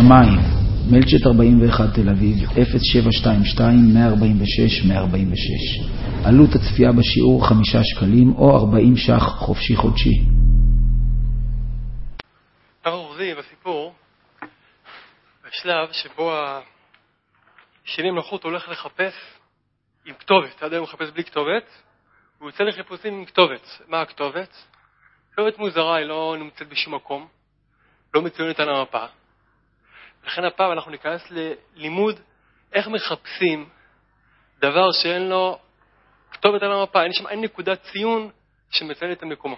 שמיים, מלצ'ט 41 תל אביב, 0722-146-146. עלות הצפייה בשיעור 5 שקלים או 40 ש"ח חופשי חודשי. אנחנו אוחזים בסיפור, בשלב שבו השני מלכות הולך לחפש עם כתובת. עד היום הוא מחפש בלי כתובת, הוא יוצא לחיפושים עם כתובת. מה הכתובת? כתובת מוזרה, היא לא נמצאת בשום מקום, לא מצוינת על המפה. לכן הפעם אנחנו ניכנס ללימוד איך מחפשים דבר שאין לו כתובת על המפה, אין נקודת ציון שמציין את המקומו.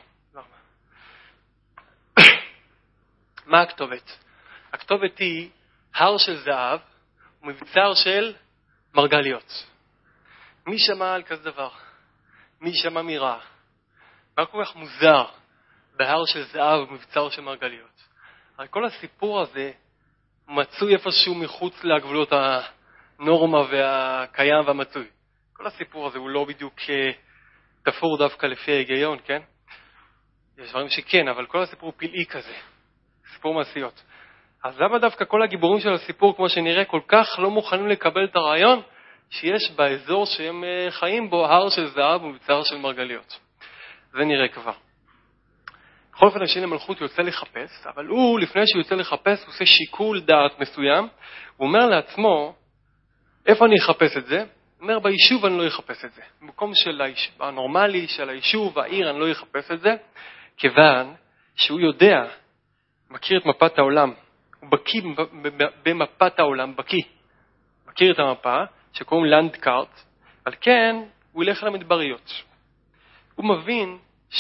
מה הכתובת? הכתובת היא הר של זהב ומבצר של מרגליות. מי שמע על כזה דבר? מי שמע מרע? מה כל כך מוזר בהר של זהב ומבצר של מרגליות? הרי כל הסיפור הזה מצוי איפשהו מחוץ לגבולות הנורמה והקיים והמצוי. כל הסיפור הזה הוא לא בדיוק תפור דווקא לפי ההיגיון, כן? יש דברים שכן, אבל כל הסיפור הוא פלאי כזה. סיפור מעשיות. אז למה דווקא כל הגיבורים של הסיפור, כמו שנראה, כל כך לא מוכנים לקבל את הרעיון שיש באזור שהם חיים בו הר של זהב ומבצר של מרגליות? זה נראה כבר. בכל אופן השני למלכות יוצא לחפש, אבל הוא, לפני שהוא יוצא לחפש, הוא עושה שיקול דעת מסוים. הוא אומר לעצמו, איפה אני אחפש את זה? הוא אומר, ביישוב אני לא אחפש את זה. במקום הנורמלי של היישוב, העיר, אני לא אחפש את זה, כיוון שהוא יודע, מכיר את מפת העולם, הוא בקיא במפת העולם, מכיר את המפה, שקוראים לנדקארט, על כן הוא ילך למדבריות. הוא מבין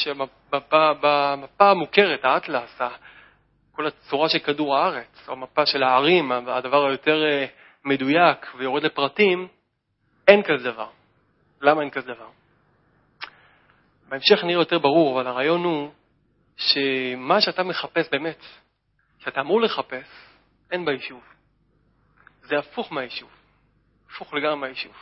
שבמפה המוכרת, האטלס, כל הצורה של כדור הארץ, או המפה של הערים, הדבר היותר מדויק ויורד לפרטים, אין כזה דבר. למה אין כזה דבר? בהמשך נראה יותר ברור, אבל הרעיון הוא שמה שאתה מחפש באמת, שאתה אמור לחפש, אין ביישוב. זה הפוך מהיישוב. הפוך לגמרי מהיישוב.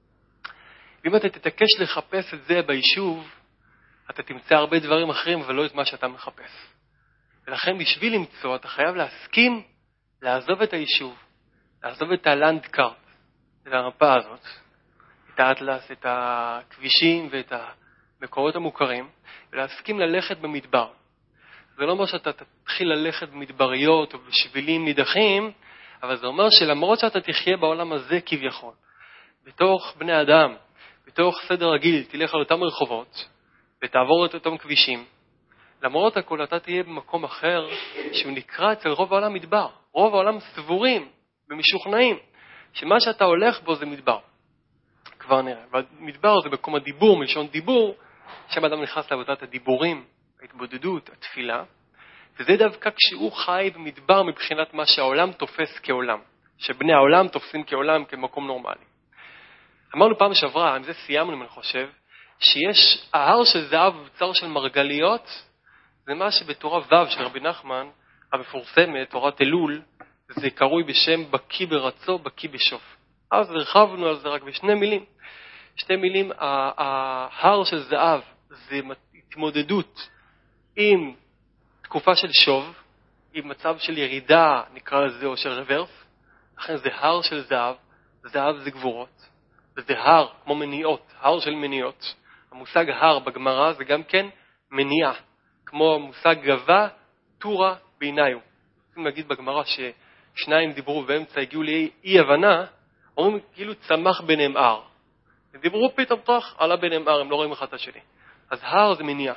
ואם אתה תתעקש לחפש את זה ביישוב, אתה תמצא הרבה דברים אחרים, אבל לא את מה שאתה מחפש. ולכן בשביל למצוא, אתה חייב להסכים לעזוב את היישוב, לעזוב את הלנדקארט, את המפה הזאת, את האטלס, את הכבישים ואת המקורות המוכרים, ולהסכים ללכת במדבר. זה לא אומר שאתה תתחיל ללכת במדבריות או בשבילים נידחים, אבל זה אומר שלמרות שאתה תחיה בעולם הזה כביכול, בתוך בני אדם, בתוך סדר רגיל, תלך על אותם רחובות, ותעבור את אותם כבישים, למרות הכל אתה תהיה במקום אחר, שהוא נקרא אצל רוב העולם מדבר. רוב העולם סבורים ומשוכנעים, שמה שאתה הולך בו זה מדבר. כבר נראה. והמדבר זה מקום הדיבור, מלשון דיבור, שם אדם נכנס לעבודת הדיבורים, ההתבודדות, התפילה, וזה דווקא כשהוא חי במדבר מבחינת מה שהעולם תופס כעולם, שבני העולם תופסים כעולם כמקום נורמלי. אמרנו פעם שעברה, עם זה סיימנו, אני חושב, שיש ההר של זהב ובצר של מרגליות, זה מה שבתורה ו' של רבי נחמן, המפורסמת, תורת אלול, זה קרוי בשם בקי ברצו, בקי בשוף. אז הרחבנו על זה רק בשני מילים. שתי מילים, ההר של זהב זה התמודדות עם תקופה של שוב, עם מצב של ירידה, נקרא לזה, או של רוורס. לכן זה הר של זהב, זהב זה גבורות, וזה הר כמו מניעות, הר של מניעות. המושג הר בגמרא זה גם כן מניעה, כמו המושג גבה, תורה בעיניו. רוצים להגיד בגמרא ששניים דיברו באמצע, הגיעו לאי הבנה, אומרים כאילו צמח ביניהם הר. הם דיברו פתאום טרח, עלה ביניהם הר, הם לא רואים אחד את השני. אז הר זה מניעה.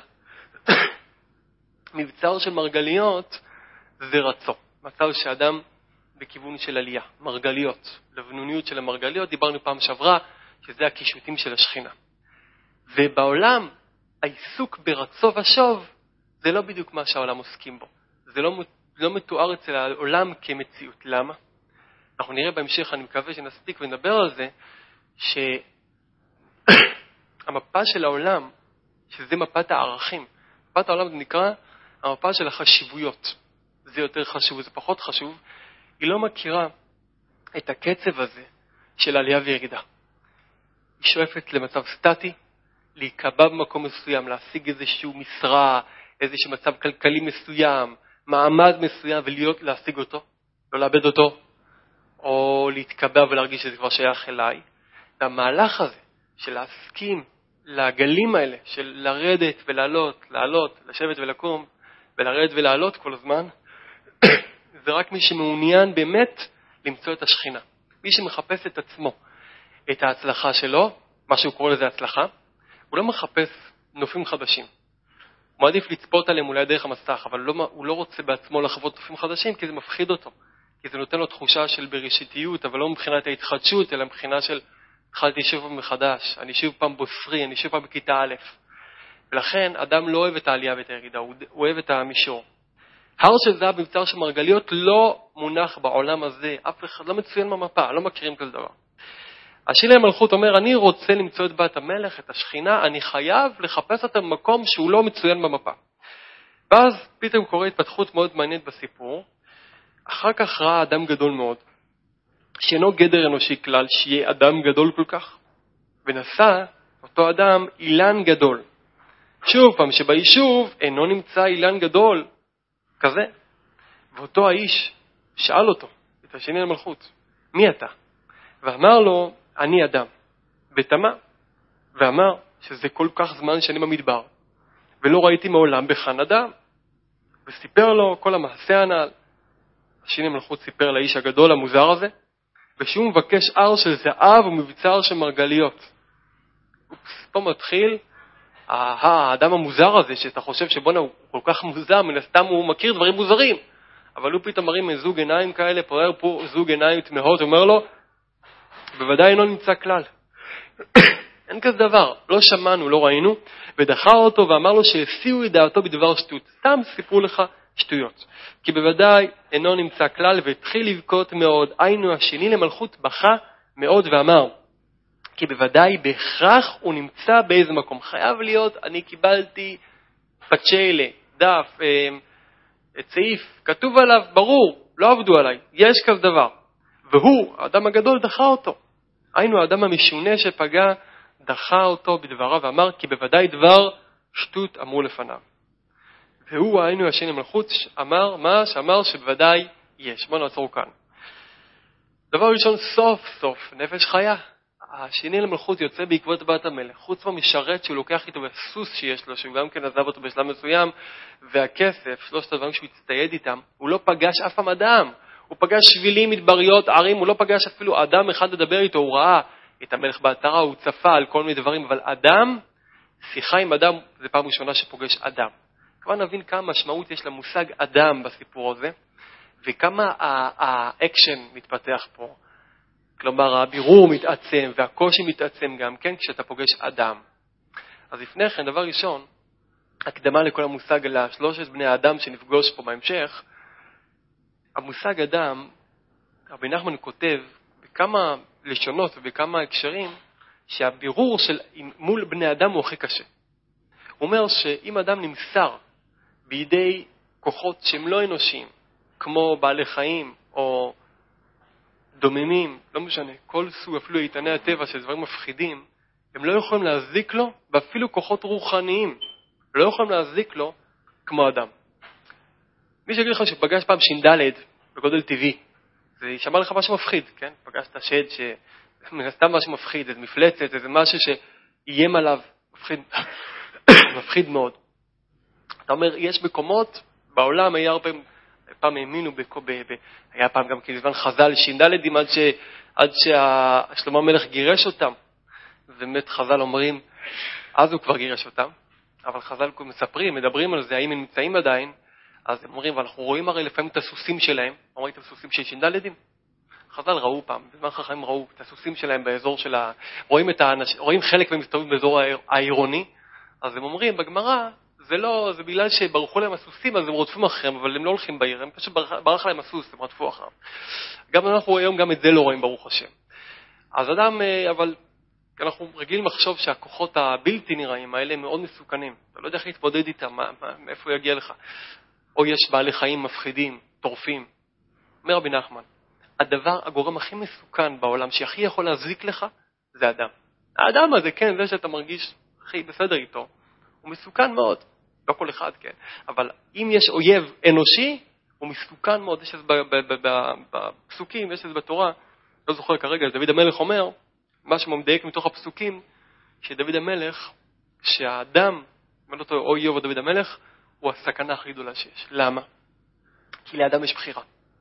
מבצר של מרגליות זה רצו. מצב שאדם בכיוון של עלייה, מרגליות, לבנוניות של המרגליות, דיברנו פעם שעברה, שזה הקישוטים של השכינה. ובעולם, העיסוק ברצו ושוב, זה לא בדיוק מה שהעולם עוסקים בו. זה לא מתואר אצל העולם כמציאות. למה? אנחנו נראה בהמשך, אני מקווה שנספיק ונדבר על זה, שהמפה של העולם, שזה מפת הערכים, מפת העולם זה נקרא המפה של החשיבויות. זה יותר חשוב, זה פחות חשוב. היא לא מכירה את הקצב הזה של עלייה וירידה. היא שואפת למצב סטטי, להיקבע במקום מסוים, להשיג איזשהו משרה, איזשהו מצב כלכלי מסוים, מעמד מסוים, ולהשיג אותו. לא לאבד אותו, או להתקבע ולהרגיש שזה כבר שייך אליי. והמהלך הזה של להסכים לגלים האלה, של לרדת ולעלות, לעלות, לשבת ולקום, ולרדת ולעלות כל הזמן, זה רק מי שמעוניין באמת למצוא את השכינה. מי שמחפש את עצמו, את ההצלחה שלו, מה שהוא קורא לזה הצלחה, הוא לא מחפש נופים חדשים. הוא מעדיף לצפות עליהם אולי דרך המסך, אבל הוא לא רוצה בעצמו לחוות נופים חדשים, כי זה מפחיד אותו. כי זה נותן לו תחושה של בראשיתיות, אבל לא מבחינת ההתחדשות, אלא מבחינה של התחלתי שוב פעם מחדש, אני שוב פעם בוסרי, אני שוב פעם בכיתה א'. ולכן אדם לא אוהב את העלייה ואת הירידה, הוא אוהב את המישור. הר של זהב מבצר של מרגליות לא מונח בעולם הזה, אף אחד לא מצוין במפה, לא מכירים כל דבר. השני למלכות אומר, אני רוצה למצוא את בת המלך, את השכינה, אני חייב לחפש אותה במקום שהוא לא מצוין במפה. ואז פתאום קורה התפתחות מאוד מעניינת בסיפור. אחר כך ראה אדם גדול מאוד, שאינו גדר אנושי כלל, שיהיה אדם גדול כל כך. ונשא אותו אדם אילן גדול. שוב פעם שביישוב אינו נמצא אילן גדול כזה. ואותו האיש שאל אותו, את השני למלכות, מי אתה? ואמר לו, אני אדם. ותמה, ואמר שזה כל כך זמן שאני במדבר, ולא ראיתי מעולם בכאן אדם. וסיפר לו כל המעשה הנ"ל. השני למלכות סיפר לאיש הגדול המוזר הזה, ושהוא מבקש הר של זהב ומבצר של מרגליות. פה מתחיל האדם המוזר הזה, שאתה חושב שבונה הוא כל כך מוזר, מן הסתם הוא מכיר דברים מוזרים, אבל הוא פתאום מרים זוג עיניים כאלה, פוער פה זוג עיניים תמהות, אומר לו, בוודאי לא נמצא כלל. אין כזה דבר, לא שמענו, לא ראינו, ודחה אותו ואמר לו שהסיעו את דעתו בדבר שטות. סתם סיפרו לך שטויות. כי בוודאי אינו נמצא כלל, והתחיל לבכות מאוד. היינו השני למלכות בכה מאוד ואמר, כי בוודאי בהכרח הוא נמצא באיזה מקום. חייב להיות, אני קיבלתי פצ'יילה, דף, צעיף, כתוב עליו, ברור, לא עבדו עליי, יש כזה דבר. והוא, האדם הגדול, דחה אותו. היינו האדם המשונה שפגע, דחה אותו בדבריו ואמר, כי בוודאי דבר שטות אמרו לפניו. והוא, היינו השני למלכות, אמר מה שאמר שבוודאי יש. בוא נעצור כאן. דבר ראשון, סוף סוף נפש חיה. השני למלכות יוצא בעקבות בת המלך, חוץ מהמשרת שהוא לוקח איתו בסוס שיש לו, שהוא גם כן עזב אותו בשלב מסוים, והכסף, שלושת הדברים שהוא הצטייד איתם, הוא לא פגש אף פעם אדם. הוא פגש שבילים, מדבריות, ערים, הוא לא פגש אפילו אדם אחד לדבר איתו, הוא ראה את המלך באתרה, הוא צפה על כל מיני דברים, אבל אדם, שיחה עם אדם, זה פעם ראשונה שפוגש אדם. כבר נבין כמה משמעות יש למושג אדם בסיפור הזה, וכמה האקשן מתפתח פה. כלומר, הבירור מתעצם, והקושי מתעצם גם כן כשאתה פוגש אדם. אז לפני כן, דבר ראשון, הקדמה לכל המושג על שלושת בני האדם שנפגוש פה בהמשך, המושג אדם, רבי נחמן כותב בכמה לשונות ובכמה הקשרים, שהבירור של מול בני אדם הוא הכי קשה. הוא אומר שאם אדם נמסר בידי כוחות שהם לא אנושיים, כמו בעלי חיים או דוממים, לא משנה, כל סוג, אפילו איתני הטבע של דברים מפחידים, הם לא יכולים להזיק לו, ואפילו כוחות רוחניים לא יכולים להזיק לו כמו אדם. מי שיגיד לך שפגש פעם שינדלד בגודל טבעי, זה יישמע לך משהו מפחיד, כן? פגשת שד שמן הסתם משהו מפחיד, איזה מפלצת, איזה משהו שאיים עליו, מפחיד מאוד. אתה אומר, יש מקומות, בעולם היה הרבה, פעם האמינו, היה פעם גם כזמן חז"ל שינדלדים עד ששלמה המלך גירש אותם. ובאמת חז"ל אומרים, אז הוא כבר גירש אותם, אבל חז"ל מספרים, מדברים על זה, האם הם נמצאים עדיין, אז הם אומרים, ואנחנו רואים הרי לפעמים את הסוסים שלהם, אומרים את הסוסים של שינדלדים. חז"ל ראו פעם, בזמן חכמים ראו את הסוסים שלהם באזור של רואים חלק מהם מסתובבים באזור העירוני, אז הם אומרים בגמרא, זה בגלל שברחו להם הסוסים, אז הם רודפים אחריהם, אבל הם לא הולכים בעיר, הם פשוט ברח להם הסוס, הם רדפו אחריהם. גם אנחנו היום גם את זה לא רואים, ברוך השם. אז אדם, אבל אנחנו רגילים לחשוב שהכוחות הבלתי נראים האלה הם מאוד מסוכנים. אתה לא יודע איך להתמודד איתם, מאיפה יגיע לך. או יש בעלי חיים מפחידים, טורפים. אומר רבי נחמן, הגורם הכי מסוכן בעולם, שהכי יכול להזיק לך, זה אדם. האדם הזה, כן, זה שאתה מרגיש הכי בסדר איתו, הוא מסוכן מאוד. לא כל אחד, כן. אבל אם יש אויב אנושי, הוא מסוכן מאוד. יש בפסוקים, יש את זה בתורה, לא זוכר כרגע, דוד המלך אומר, משהו מדייק מתוך הפסוקים, שדוד המלך, שהאדם, או איוב או דוד המלך, הוא הסכנה הכי גדולה שיש. למה? כי לאדם יש בחירה.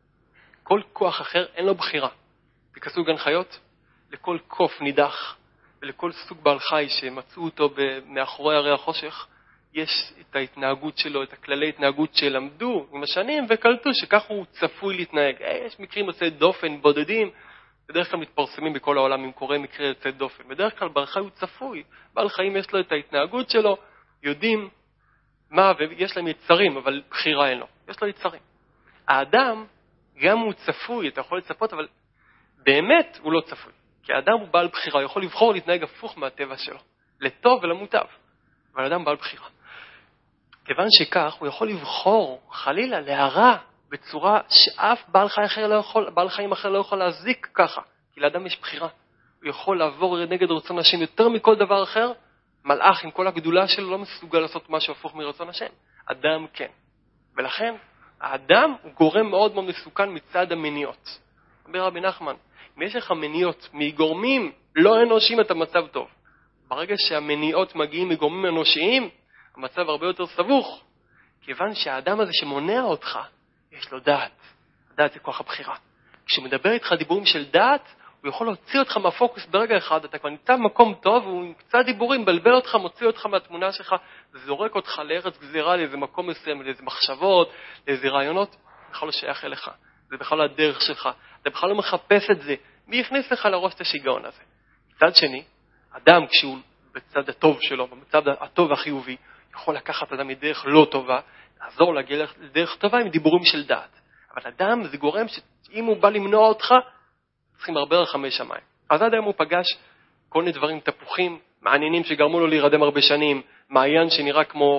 כל כוח אחר אין לו בחירה. תכנסו גן חיות, לכל קוף נידח ולכל סוג בעל חי שמצאו אותו מאחורי הרי החושך, יש את ההתנהגות שלו, את הכללי התנהגות שלמדו עם השנים וקלטו שכך הוא צפוי להתנהג. יש מקרים יוצאי דופן בודדים, בדרך כלל מתפרסמים בכל העולם אם קורה מקרה יוצא דופן. בדרך כלל בעל חי הוא צפוי, בעל חיים יש לו את ההתנהגות שלו, יודעים מה, ויש להם יצרים, אבל בחירה אין לו. יש לו יצרים. האדם, גם הוא צפוי, אתה יכול לצפות, אבל באמת הוא לא צפוי. כי האדם הוא בעל בחירה, הוא יכול לבחור להתנהג הפוך מהטבע שלו, לטוב ולמוטב. אבל האדם בעל בחירה. כיוון שכך, הוא יכול לבחור, חלילה, להרע, בצורה שאף בעל חיים אחר לא יכול להזיק ככה. כי לאדם יש בחירה. הוא יכול לעבור נגד רצון השם יותר מכל דבר אחר. מלאך עם כל הגדולה שלו לא מסוגל לעשות משהו הפוך מרצון השם. אדם כן. ולכן, האדם הוא גורם מאוד מאוד מסוכן מצד המניעות. אומר רבי נחמן, אם יש לך מניעות מגורמים לא אנושיים, אתה מצב טוב. ברגע שהמניעות מגיעים מגורמים אנושיים, המצב הרבה יותר סבוך. כיוון שהאדם הזה שמונע אותך, יש לו דעת. דעת זה כוח הבחירה. כשהוא מדבר איתך דיבורים של דעת, הוא יכול להוציא אותך מהפוקוס ברגע אחד. אתה כבר נמצא במקום טוב, והוא עם קצת דיבורים, בלבל אותך, מוציא אותך מהתמונה שלך, זורק אותך לארץ גזירה, לאיזה מקום מסוים, לאיזה מחשבות, לאיזה רעיונות. בכלל לא שייך אליך. זה בכלל הדרך שלך. אתה בכלל לא מחפש את זה. מי יכניס לך לראש את השיגעון הזה? מצד שני, אדם כשהוא בצד הטוב שלו, בצד הטוב והחיובי, יכול לקחת אדם מדרך לא טובה, לעזור להגיע לדרך טובה עם דיבורים של דעת. אבל אדם זה גורם שאם הוא בא למנוע אותך, צריכים הרבה רחמי שמיים. אז עד היום הוא פגש כל מיני דברים תפוחים, מעניינים שגרמו לו להירדם הרבה שנים, מעיין שנראה כמו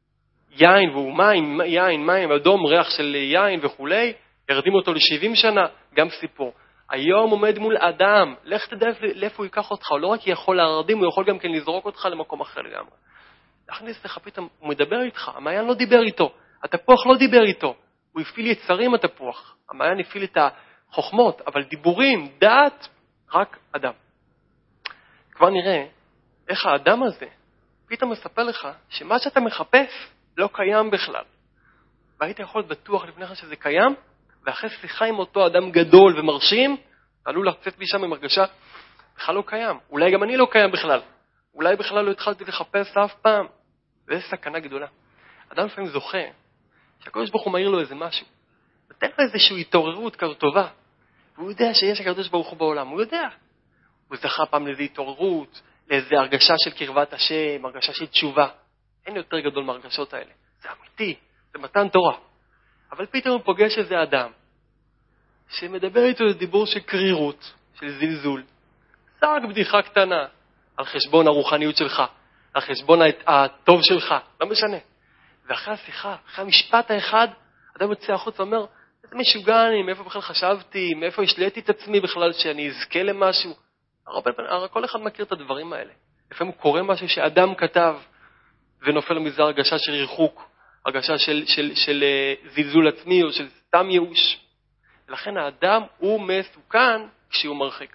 יין והוא מים, יין, מים, אדום, ריח של יין וכולי, ירדים אותו ל70 שנה, גם סיפור. היום עומד מול אדם, לך תדע לאיפה הוא ייקח אותך, הוא לא רק יכול להרדים, הוא יכול גם כן לזרוק אותך למקום אחר לגמרי. להכניס לך פתאום, הוא מדבר איתך, המעיין לא דיבר איתו, התפוח לא דיבר איתו, הוא הפעיל יצרים התפוח, המעיין הפעיל את החוכמות, אבל דיבורים, דעת, רק אדם. כבר נראה איך האדם הזה פתאום מספר לך שמה שאתה מחפש לא קיים בכלל. והיית יכול בטוח לפני לך שזה קיים, ואחרי שיחה עם אותו אדם גדול ומרשים, עלול לצאת משם עם הרגשה, בכלל לא קיים. אולי גם אני לא קיים בכלל. אולי בכלל לא התחלתי לחפש אף פעם. וזו סכנה גדולה. אדם לפעמים זוכה, שהקדוש ברוך הוא מאיר לו איזה משהו. נותן לו איזושהי התעוררות כזו טובה. והוא יודע שיש הקדוש ברוך הוא בעולם. הוא יודע. הוא זכה פעם לאיזו התעוררות, לאיזו הרגשה של קרבת השם, הרגשה של תשובה. אין יותר גדול מהרגשות האלה. זה אמיתי. זה מתן תורה. אבל פתאום הוא פוגש איזה אדם, שמדבר איתו לדיבור של קרירות, של זלזול. רק בדיחה קטנה, על חשבון הרוחניות שלך, על חשבון הטוב שלך, לא משנה. ואחרי השיחה, אחרי המשפט האחד, אדם יוצא החוץ ואומר, איזה משוגע אני, מאיפה בכלל חשבתי, מאיפה השליתי את עצמי בכלל שאני אזכה למשהו. כל אחד מכיר את הדברים האלה. לפעמים הוא קורא משהו שאדם כתב, ונופל לו מזה הרגשה של ריחוק, הרגשה של זלזול עצמי או של סתם ייאוש. ולכן האדם הוא מסוכן כשהוא מרחיק.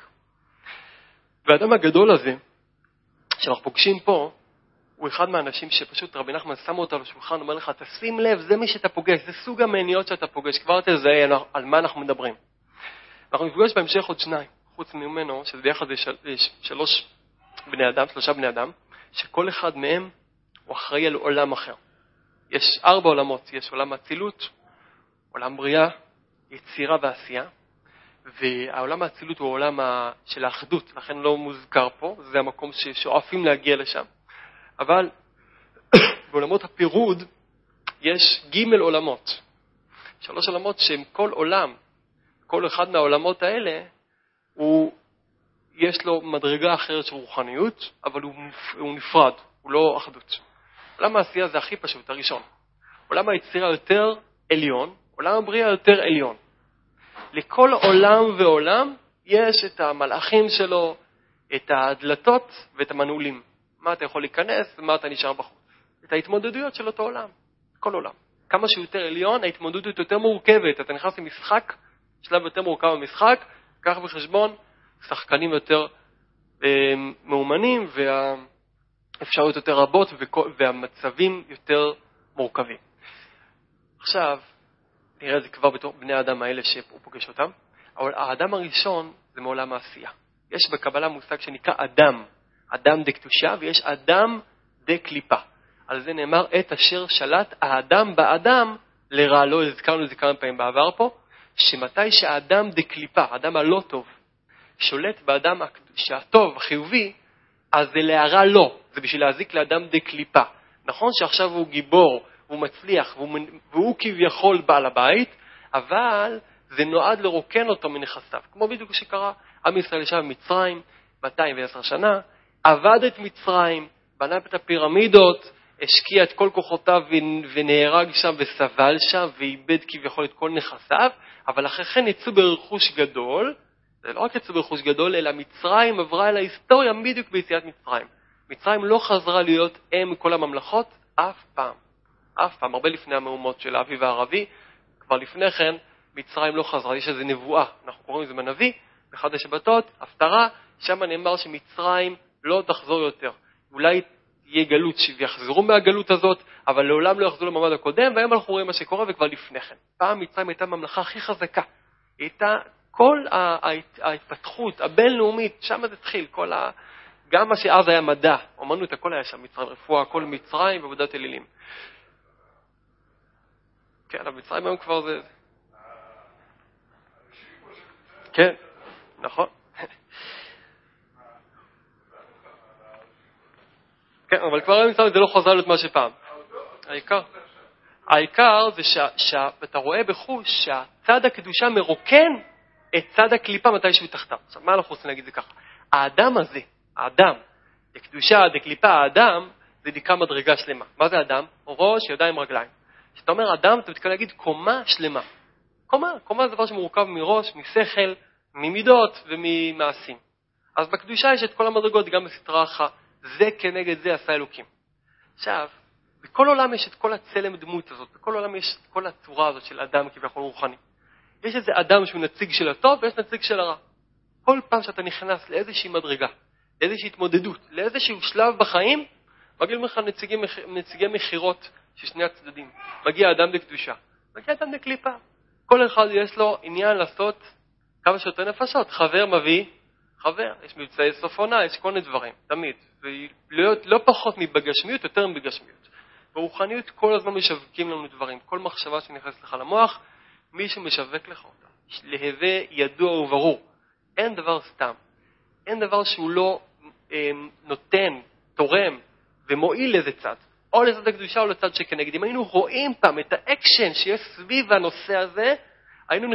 והאדם הגדול הזה, שאנחנו פוגשים פה, הוא אחד מהאנשים שפשוט רבי נחמן שם אותו על השולחן, אומר לך, תשים לב, זה מי שאתה פוגש, זה סוג המעניות שאתה פוגש, כבר תזהה על מה אנחנו מדברים. אנחנו נפגוש בהמשך עוד שניים, חוץ ממנו, שזה ביחד יש שלושה בני אדם, שכל אחד מהם הוא אחראי על עולם אחר. יש 4 עולמות, יש עולם האצילות, עולם בריאה, יצירה ועשייה, והעולם האצילות הוא העולם של האחדות, לכן לא מוזכר פה, זה המקום ששואפים להגיע לשם. אבל בעולמות הפירוד יש ג' עולמות, 3 עולמות שהם כל עולם, כל אחד מהעולמות האלה, יש לו מדרגה אחרת של רוחניות, אבל הוא נפרד, הוא לא אחדות. עולם העשייה זה הכי פשוט, הראשון. עולם היצירה יותר עליון, עולם הבריאה יותר עליון. לכל עולם ועולם יש את המלאכים שלו, את הדלתות ואת המנעולים. מה אתה יכול להיכנס ומה אתה נשאר בחוץ. את ההתמודדויות של אותו עולם, כל עולם. כמה שיותר עליון, ההתמודדות יותר מורכבת. אתה נכנס למשחק, שלב יותר מורכב במשחק, קח בחשבון, שחקנים יותר מאומנים, והאפשרויות יותר רבות, והמצבים יותר מורכבים. עכשיו, נראה את זה כבר בתור בני האדם האלה שהוא פוגש אותם, אבל האדם הראשון זה מעולם העשייה. יש בקבלה מושג שנקרא אדם, אדם דקדושה, ויש אדם דקליפה. על זה נאמר, את אשר שלט האדם באדם לרע לו. הזכרנו את זה כמה פעמים בעבר פה, שמתי שהאדם דקליפה, האדם הלא טוב, שולט באדם שהטוב, החיובי, אז זה להרע לו, זה בשביל להזיק לאדם דקליפה. נכון שעכשיו הוא גיבור, הוא מצליח, והוא כביכול בעל הבית, אבל זה נועד לרוקן אותו מנכסיו. כמו בדיוק שקרה, עם ישראל ישב במצרים 210 שנה, עבד את מצרים, בנה את הפירמידות, השקיע את כל כוחותיו ונהרג שם וסבל שם, ואיבד כביכול את כל נכסיו, אבל אחרי כן יצאו ברכוש גדול, זה לא רק יצאו ברכוש גדול, אלא מצרים עברה אל ההיסטוריה בדיוק ביציאת מצרים. מצרים לא חזרה להיות אם כל הממלכות אף פעם. אף פעם, הרבה לפני המהומות של האביב הערבי, כבר לפני כן, מצרים לא חזרה. יש איזו נבואה, אנחנו קוראים לזה בנביא, באחד השבתות, הפטרה, שם נאמר שמצרים לא תחזור יותר. אולי יהיה גלות שיחזרו מהגלות הזאת, אבל לעולם לא יחזרו למעמד הקודם, והיום אנחנו רואים מה שקורה וכבר לפני כן. פעם מצרים הייתה הממלכה הכי חזקה. הייתה כל ההתפתחות הבינלאומית, שם זה התחיל, גם מה שאז היה מדע, אומנות, הכל היה שם, מצרים רפואה, הכל מצרים ועבודת אלילים. כן, אבל מצרים היום כבר זה... כן, נכון. כן, אבל כבר היום מצרים זה לא חוזר להיות מה שפעם. העיקר זה שאתה רואה בחוש שהצד הקדושה מרוקן את צד הקליפה מתי שהוא תחתיו. עכשיו, מה אנחנו רוצים להגיד זה ככה? האדם הזה, האדם, הקדושה, הקליפה, האדם, זה נקרא מדרגה שלמה. מה זה אדם? ראש, ידיים, רגליים. כשאתה אומר אדם, אתה מתכוון להגיד קומה שלמה. קומה זה דבר שמורכב מראש, משכל, ממידות וממעשים. אז בקדושה יש את כל המדרגות, גם בסתרה אחת. זה כנגד זה עשה אלוקים. עכשיו, בכל עולם יש את כל הצלם דמות הזאת, בכל עולם יש את כל הצורה הזאת של אדם כביכול רוחני. יש איזה אדם שהוא נציג של הטוב ויש נציג של הרע. כל פעם שאתה נכנס לאיזושהי מדרגה, לאיזושהי התמודדות, לאיזשהו שלב בחיים, מגיעים לך נציגי מחירות של שני הצדדים. מגיע אדם לקדושה, מגיע אדם לקליפה. כל אחד יש לו עניין לעשות כמה שיותר נפשות. חבר מביא חבר, יש מבצעי סוף עונה, יש כל מיני דברים, תמיד. ולא פחות מבגשמיות, יותר מבגשמיות. ברוחניות כל הזמן משווקים לנו דברים. כל מחשבה שנכנסת לך למוח, מישהו משווק לך אותה. להווה ידוע וברור. אין דבר סתם. אין דבר שהוא לא נותן, תורם ומועיל לזה צד. או לצד הקדושה או לצד שכנגד. אם היינו רואים פעם את האקשן שיש סביב הנושא הזה, היינו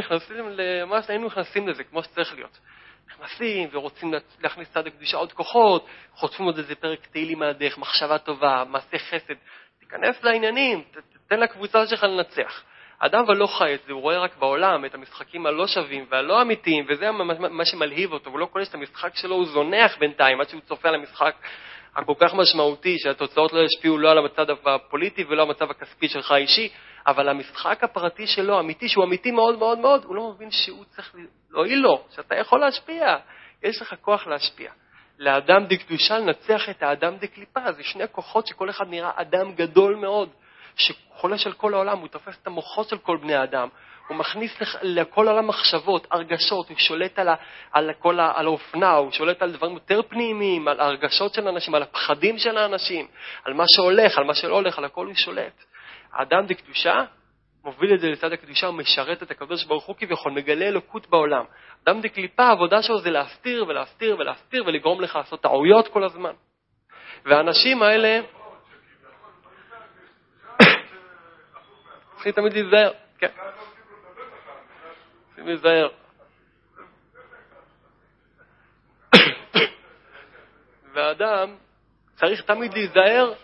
נכנסים לזה כמו שצריך להיות. נכנסים ורוצים להכניס צד הקדושה עוד כוחות, חוטפים עוד איזה פרק תהילים מהדרך, מחשבה טובה, מעשה חסד. תיכנס לעניינים, תתן לקבוצה שלך לנצח. האדם אבל לא חי את זה, הוא רואה רק בעולם את המשחקים הלא שווים והלא אמיתיים, וזה מה שמלהיב אותו, הוא לא קולש את המשחק שלו, הוא זונח בינתיים, עד שהוא צופה על המשחק הכל כך משמעותי, שהתוצאות לא ישפיעו לא על המצב הפוליטי ולא על המצב הכספי שלך האישי, אבל המשחק הפרטי שלו, אמיתי, שהוא אמיתי מאוד מאוד מאוד, הוא לא מבין שהוא צריך להועיל לו, שאתה יכול להשפיע, יש לך כוח להשפיע. לאדם דקדושה לנצח את האדם דקליפה, זה שני כוחות שכל אחד נראה אדם גדול מאוד, שחולש על כל העולם, הוא תופס את המוחות של כל בני האדם, הוא מכניס לכל העולם מחשבות, הרגשות, הוא שולט על האופנה, הוא שולט על דברים יותר פנימיים, על הרגשות של האנשים, על הפחדים של האנשים, על מה שהולך, על מה שלא הולך, על הכל הוא שולט. האדם דקדושה מוביל את זה לצד הקדושה, הוא משרת את הקדוש ברוך הוא כביכול, מגלה אלוקות בעולם. אדם דקליפה, העבודה שלו זה להסתיר ולהסתיר ולהסתיר ולגרום לך לעשות טעויות כל הזמן. והאנשים האלה צריכים תמיד להיזהר. כן. צריכים להיזהר. והאדם צריך תמיד להיזהר.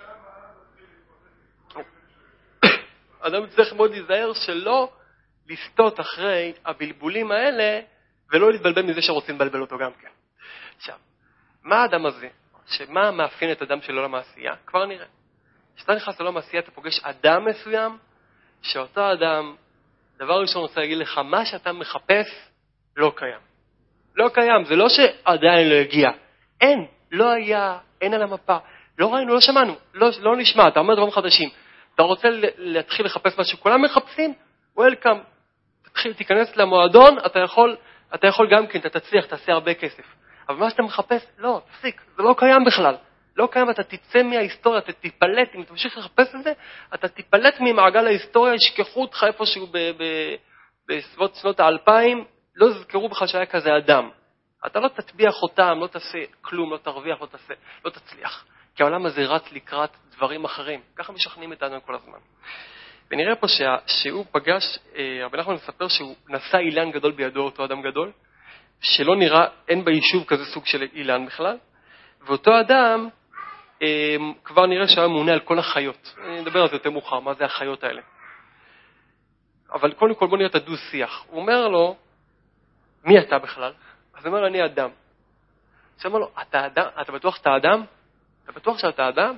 האדם צריך מאוד להיזהר שלא לסטות אחרי הבלבולים האלה, ולא להתבלבל מזה שרוצים לבלבל אותו גם כן. עכשיו, מה האדם הזה? שמה מאפיין את אדם של עולם העשייה? כבר נראה. כשאתה נכנס לעולם העשייה, אתה פוגש אדם מסוים, שאותו אדם, דבר ראשון רוצה להגיד לך, מה שאתה מחפש לא קיים. לא קיים, זה לא שעדיין לא הגיע. אין, לא היה, אין על המפה. לא ראינו, לא שמענו, לא נשמע, אתה אומר דברים חדשים. אתה רוצה להתחיל לחפש מה שכולם מחפשים? וולקאם, תיכנס למועדון, אתה יכול גם כן, אתה תצליח, תעשה הרבה כסף. אבל מה שאתה מחפש, לא, תפסיק, זה לא קיים בכלל. לא קיים, אתה תצא מההיסטוריה, אתה תיפלט, אם תמשיך לחפש את זה, אתה תיפלט ממעגל ההיסטוריה, ישכחו אותך איפשהו בסביבות שנות ה-2000, לא זכרו בכלל שהיה כזה אדם. אתה לא תטביע חותם, לא תעשה כלום, לא תרוויח, לא תצליח. כי העולם הזה רץ לקראת דברים אחרים. ככה משכנעים אותנו כל הזמן. ונראה פה שהוא פגש, רבי נחמן מספר שהוא נשא אילן גדול בידו, אותו אדם גדול, שלא נראה, אין ביישוב כזה סוג של אילן בכלל, ואותו אדם כבר נראה שהיה מונה על כל החיות. אני אדבר על זה יותר מאוחר, מה זה החיות האלה. אבל קודם כל בוא נראה את הדו-שיח. הוא אומר לו, מי אתה בכלל? אז הוא אומר לו, אני אדם. אז הוא אומר לו, אתה בטוח שאתה אדם? אתה בטוח שאתה אדם?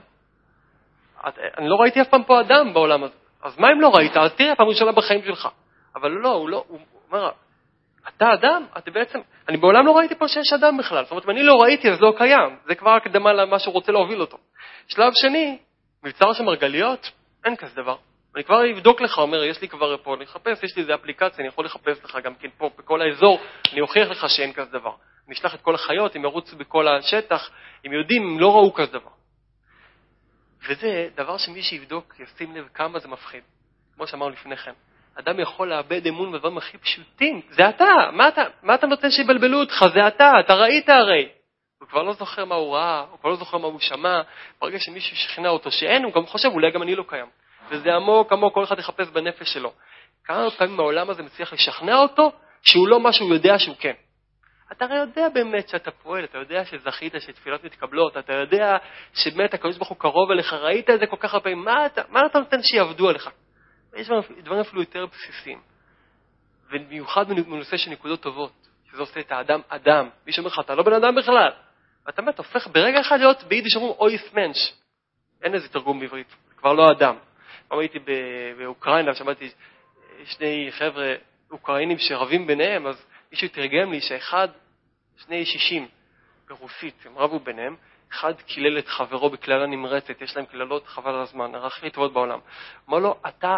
אני לא ראיתי אף פעם פה אדם בעולם הזה. אז מה אם לא ראית? אז תראה פעם ראשונה בחיים שלך. אבל לא, הוא אומר, אתה אדם? אתה בעצם, אני בעולם לא ראיתי פה שיש אדם בכלל. זאת אומרת, אם אני לא ראיתי, אז לא קיים. זה כבר הקדמה למה שהוא רוצה להוביל אותו. שלב שני, מבצר של מרגליות, אין כזה דבר. אני כבר אבדוק לך, אומר, יש לי כבר פה, אני אחפש, יש לי איזה אפליקציה, אני יכול לחפש לך גם כן פה, בכל האזור, אני אוכיח לך שאין כזה דבר. אני אשלח את כל החיות, הם ירוצו בכל השטח, הם יודעים, הם לא ראו כזה דבר. וזה דבר שמי שיבדוק ישים לב כמה זה מפחיד. כמו שאמרנו לפני כן, אדם יכול לאבד אמון בדברים הכי פשוטים. זה אתה, מה אתה נותן שיבלבלו אותך? זה אתה ראית הרי. הוא כבר לא זוכר מה הוא ראה, הוא כבר לא זוכר מה הוא שמע. ברגע שמישהו שכנע אותו שאין, הוא גם חושב, אולי גם אני לא קיים. וזה עמוק, כל אחד יחפש בנפש שלו. כמה פעמים העולם הזה מצליח לשכנע אותו, שהוא לא מה שהוא יודע שהוא כן. אתה הרי יודע באמת שאתה פועל, אתה יודע שזכית, שתפילות מתקבלות, אתה יודע שבאמת הקדוש ברוך הוא קרוב אליך, ראית את זה כל כך הרבה פעמים, מה אתה נותן שיעבדו עליך? יש דברים אפילו יותר בסיסיים. ובמיוחד בנושא של נקודות טובות, שזה עושה את האדם אדם. מי שאומר לך, אתה לא בן אדם בכלל. ואתה באמת הופך ברגע אחד להיות, ביידיש אומרים, אויס מנש. אין איזה תרגום בעברית, כבר לא אדם. פעם הייתי באוקראינה, שמעתי שני חבר'ה אוקראינים שרבים ביניהם, אז מישהו תרגם לי שני 60 ברוסית, הם רבו ביניהם, אחד קילל את חברו בקללה נמרצת, יש להם קללות חבל על הזמן, הכי טובות בעולם. אמר לו, אתה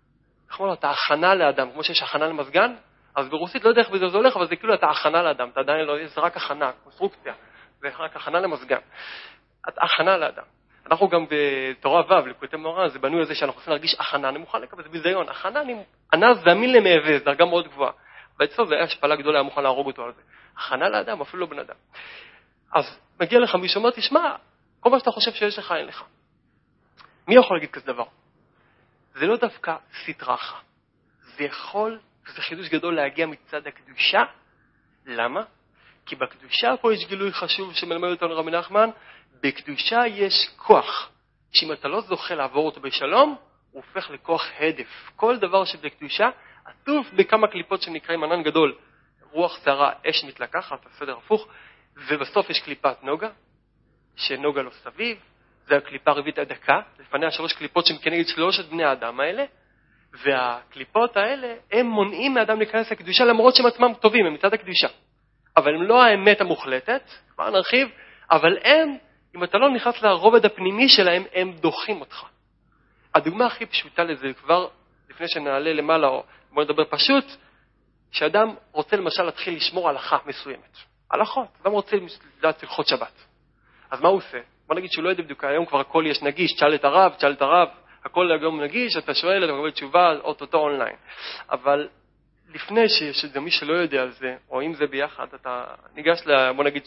הכנה לאדם, כמו שיש הכנה למזגן, אז ברוסית לא יודע איך בזה זה הולך, אבל זה כאילו אתה הכנה לאדם, אתה עדיין לא, זה רק הכנה, קונסטרוקציה, זה רק הכנה למזגן. אתה הכנה לאדם. אנחנו גם בתורה ו' לקוטי מאורע, זה בנוי על זה שאנחנו רוצים להרגיש הכנה, אני מוכן לקבל, זה ביזיון, הכנה, ענז זה המין למעווה, זה דרגה מאוד גבוהה. בעצם זה היה השפלה גדולה, היה מוכן להרוג אותו על זה. הכנה לאדם, אפילו לא בן אדם. אז מגיע לך מישהו, אומר, תשמע, כל מה שאתה חושב שיש לך, אין לך. מי יכול להגיד כזה דבר? זה לא דווקא סטרחה. זה יכול, וזה חידוש גדול להגיע מצד הקדושה. למה? כי בקדושה פה יש גילוי חשוב שמלמד אותנו רבי נחמן, בקדושה יש כוח, שאם אתה לא זוכה לעבור אותו בשלום, הוא הופך לכוח הדף. כל דבר שבקדושה, עטוף בכמה קליפות שנקראים ענן גדול, רוח שערה, אש מתלקחת, הסדר הפוך, ובסוף יש קליפת נוגה, שנוגה לא סביב, זה הקליפה הרביעית הדקה, לפניה 3 קליפות שמכנגד 3 בני האדם האלה, והקליפות האלה, הם מונעים מאדם להיכנס לקדושה, למרות שהם עצמם טובים, הם מצד הקדושה. אבל הם לא האמת המוחלטת, כבר נרחיב, אבל הם, אם אתה לא נכנס לרובד הפנימי שלהם, הם דוחים אותך. הדוגמה הכי פשוטה לזה, כבר לפני שנעלה למעלה, בוא נדבר פשוט, שאדם רוצה למשל להתחיל לשמור הלכה מסוימת. הלכות, אדם רוצה להלכות שבת. אז מה הוא עושה? בוא נגיד שהוא לא יודע בדיוק, היום כבר הכל יש נגיש, תשאל את הרב, הכל היום נגיש, אתה שואל, אתה מקבל תשובה, אוטוטו אונליין. אבל לפני שזה מי שלא יודע על זה, או אם זה ביחד, אתה ניגש, בוא נגיד,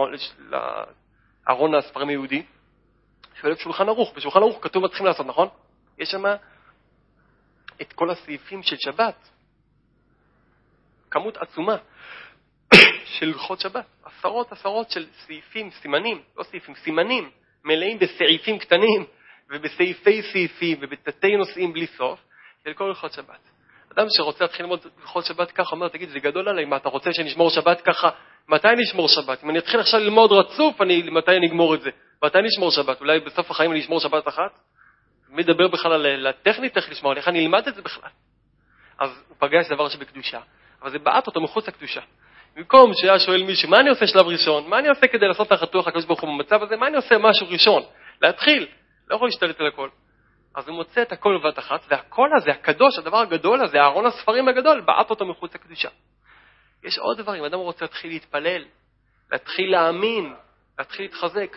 לארון הספרים היהודי, שואל את שולחן ערוך. בשולחן ערוך כתוב מה צריכים לעשות, נכון? יש שם את כל הסעיפים של שבת, כמות עצומה של הלכות שבת, עשרות של סעיפים, סימנים, לא סעיפים, סימנים, מלאים בסעיפים קטנים, ובסעיפי סעיפים, ובתתי נושאים בלי סוף, של כל הלכות שבת. אדם שרוצה להתחיל ללמוד הלכות שבת ככה, אומר, תגיד, זה גדול עליי, מה אתה רוצה שנשמור שבת ככה? מתי נשמור שבת? אם אני אתחיל עכשיו ללמוד רצוף, מתי אני אגמור את זה? מתי נשמור שבת? אולי בסוף החיים אני אשמור שבת אחת? מי ידבר בכלל על הטכנית, איך לשמור, איך אני אלמד את זה בכלל? אז הוא פגש דבר שבקדושה, אבל זה בעט אותו מחוץ לקדושה. במקום שהיה שואל מישהו, מה אני עושה שלב ראשון? מה אני עושה כדי לעשות לחתוך הקדוש ברוך הוא במצב הזה? מה אני עושה משהו ראשון? להתחיל. לא יכול להשתלט על הכל. אז הוא מוצא את הכל בבת אחת, והכל הזה, הקדוש, הדבר הגדול הזה, הארון הספרים הגדול, בעט אותו מחוץ לקדושה. יש עוד דברים, אדם רוצה להתחיל להתפלל, להתחיל להאמין, להתחיל להתחזק.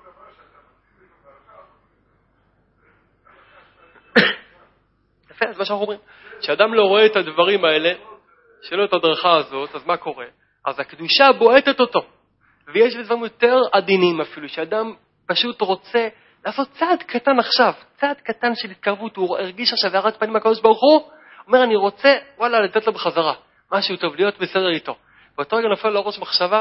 יפה, אז מה שאנחנו אומרים, שאדם לא רואה את הדברים האלה, שלא את הדרכה הזאת, אז מה קורה? אז הקדושה בועטת אותו. ויש דברים יותר עדינים אפילו, שאדם פשוט רוצה לעשות צעד קטן עכשיו, צעד קטן של התקרבות, הוא הרגיש עכשיו והרץ פנים הקדוש ברוך הוא, אומר אני רוצה, וואלה, לתת לו בחזרה, משהו טוב, להיות בסדר איתו. ואותו רגע נופל לו ראש מחשבה,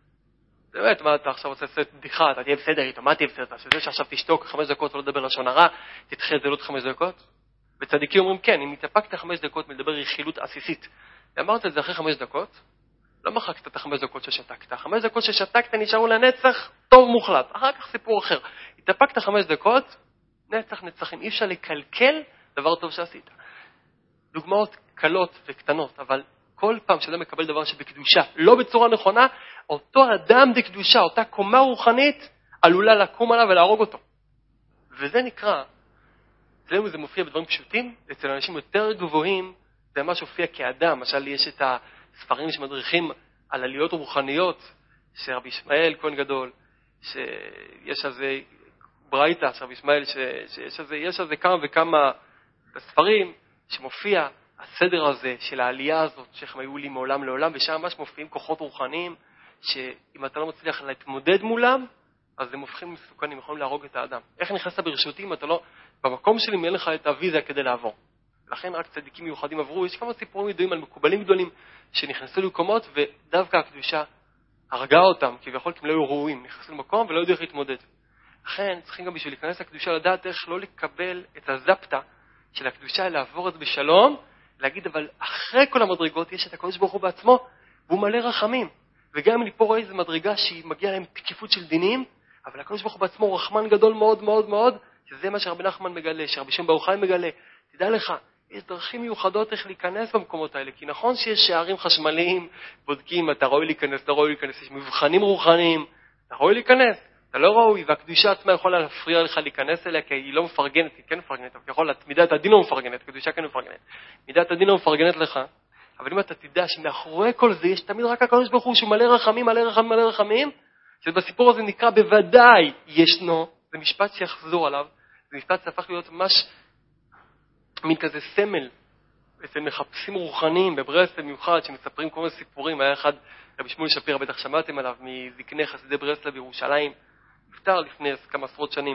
באמת, מה אתה עכשיו רוצה לעשות בדיחה, אתה תהיה בסדר איתו, מה תהיה בסדר? שזה שעכשיו תשתוק 5 דקות ולא לדבר לשון הרע, תדחה את זה עוד 5 דקות? וצדיקים אומרים כן, אם התאפקת 5 דקות מלדבר רכילות עסיסית, ואמרת את זה אחרי 5 דקות, לא מחקת את 5 דקות ששתקת. 5 דקות ששתקת נשארו לנצח, טוב מוחלט. אחר כך סיפור אחר. התאפקת 5 דקות, נצח נצחים. אי אפשר לקלקל דבר טוב שעשית. דוגמאות קלות וקטנות, אבל כל פעם שאדם מקבל דבר שבקדושה, לא בצורה נכונה, אותו אדם בקדושה, אותה קומה רוחנית, עלולה לקום עליו ולהרוג אותו. וזה נקרא, אצלנו זה מופיע בדברים פשוטים, אצל אנשים יותר גבוהים, זה ממש הופיע כאדם. למשל, יש את הספרים שמדריכים על עליות רוחניות, שרבי ישמעאל, כהן גדול, שיש על זה ברייתא, שרבי ישמעאל, שיש על זה כמה וכמה ספרים, שמופיע הסדר הזה של העלייה הזאת, שהם היו לי מעולם לעולם, ושם ממש מופיעים כוחות רוחניים, שאם אתה לא מצליח להתמודד מולם, אז הם הופכים מסוכנים, יכולים להרוג את האדם. איך נכנסת ברשותי אם אתה לא, במקום שלי מי אין לך את הוויזה כדי לעבור. לכן רק צדיקים מיוחדים עברו, יש כמה סיפורים ידועים על מקובלים גדולים שנכנסו למקומות, ודווקא הקדושה הרגה אותם, כביכול כי הם לא היו ראויים, נכנסו למקום ולא יודעים איך להתמודד. לכן צריכים גם בשביל להיכנס לקדושה לדעת איך לא לקבל את הזפתה של הקדושה, לעבור את זה בשלום, להגיד אבל אחרי כל המדרגות יש את הקדוש ברוך הוא בעצמו, והוא מלא רחמים. וגם אני פה רואה איזו מדרגה שהיא מגיעה להם תקיפות של דינים, אבל הקדוש ברוך הוא בעצמו הוא רחמן גדול מאוד מאוד מאוד, שזה מה שרבי נחמן מגלה, שרבי שמעון בר יוחאי מגלה. תדע לך, יש דרכים מיוחדות איך להיכנס במקומות האלה, כי נכון שיש שערים חשמליים, בודקים, אתה ראוי להיכנס, לא ראוי להיכנס, יש מבחנים רוחניים, אתה ראוי להיכנס, אתה לא ראוי, והקדושה עצמה יכולה להפריע לך להיכנס אליה, כי היא לא מפרגנת, היא כן מפרגנת, אבל יכול, מידת הדין לא מפרגנת, קדושה כן מפרגנת, מידת הדין לא מפרגנת לך, אבל אם אתה תדע שמאחורי כל זה יש תמיד רק הקדוש ברוך הוא שהוא מלא רחמים, מלא רחמים, מלא רחמים, שבסיפור הזה נקרא בוודאי ישנו, זה משפט שיחזור עליו, זה משפט שהפך להיות ממש מין כזה סמל, אצל מחפשים רוחניים בברסלב מיוחד, שמספרים כל מיני סיפורים. היה אחד, רבי שמואל שפירא, בטח שמעתם עליו, מזקני חסידי ברסלב בירושלים, נפטר לפני כמה עשרות שנים.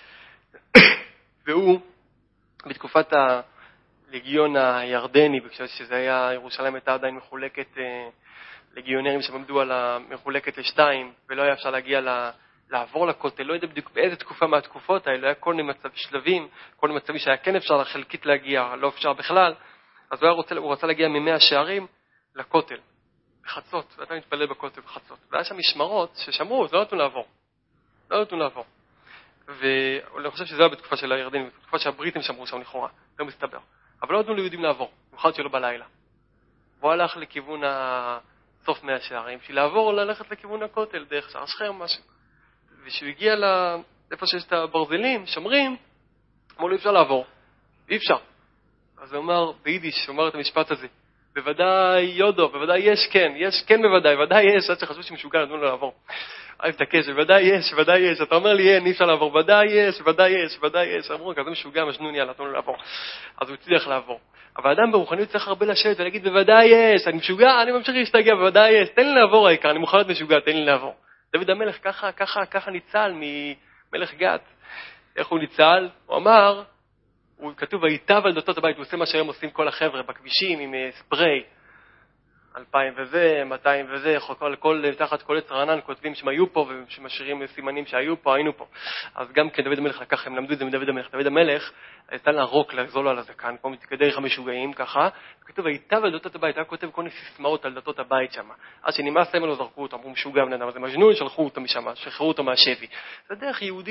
והוא, בתקופת הלגיון הירדני, כשזה היה, ירושלים הייתה עדיין מחולקת, לגיונרים שעמדו על המחולקת לשתיים, ולא היה אפשר להגיע לעבור לכותל, לא יודע בדיוק באיזה תקופה מהתקופות האלה, היה כל מיני מצב שלבים, כל מיני מצבים שהיה כן אפשר לחלקית להגיע, לא אפשר בכלל, אז הוא רצה להגיע מ100 שערים לכותל, בחצות, ואתה מתפלל בכותל בחצות, והיה שם משמרות ששמרו, זה לא נתנו לעבור, לא נתנו לעבור, ואני חושב שזה היה בתקופה של הירדנים, בתקופה שהבריטים שמרו שם לכאורה, לא מסתבר, אבל לא נתנו ליהודים לעבור, במיוחד שלא בלילה, והוא הלך לכיוון סוף 100 שערים, בשביל לעבור ללכת לכיוון הכותל, דרך שער שכם, משהו. ושהוא הגיע לאיפה שיש את הברזלים, שומרים, אמרו לו, אי אפשר לעבור, אי אפשר. אז הוא אמר, ביידיש, הוא אמר את המשפט הזה, בוודאי יודו, בוודאי יש כן בוודאי, ודאי יש, עד שחשבו שמשוגע, נתנו לו לעבור. תקש, בוודאי יש, אתה אומר לי, אין, אי אפשר לעבור, ודאי יש, אמרו, כזה משוגע, משנון, יאללה, נתנו לו לעבור. אז הוא הצליח לעבור. אבל האדם ברוחניות צריך הרבה לשבת ולהגיד, בוודאי יש, אני משוגע, אני ממשיך להשתגע, בוודאי יש, תן לי לעבור העיקר, אני מוכן להיות משוגע, תן לי לעבור. דוד המלך ככה ניצל ממלך גת. איך הוא ניצל? הוא אמר, הוא כתוב, היטב על דלתות הבית, הוא עושה מה שהיום עושים כל החבר'ה בכבישים עם ספרי, 2000 וזה, 200 וזה, תחת כל עץ רענן כותבים שהם היו פה ומשאירים סימנים שהיו פה, היינו פה. אז גם כן דוד המלך לקח, הם למדו את זה מדוד המלך. דוד המלך הייתה לערוק, לעזור לו על הזקן, כמו כדרך המשוגעים, ככה. כתוב, היטב על דלתות הבית, היה כותב כל מיני סיסמאות על דלתות הבית שם. אז שנמאס להם לו זרקו אותו, אמרו משוגע בן אדם, אז הם מג'נון, שלחו אותו משם, שחררו אותו מהשבי. זה דרך יהודית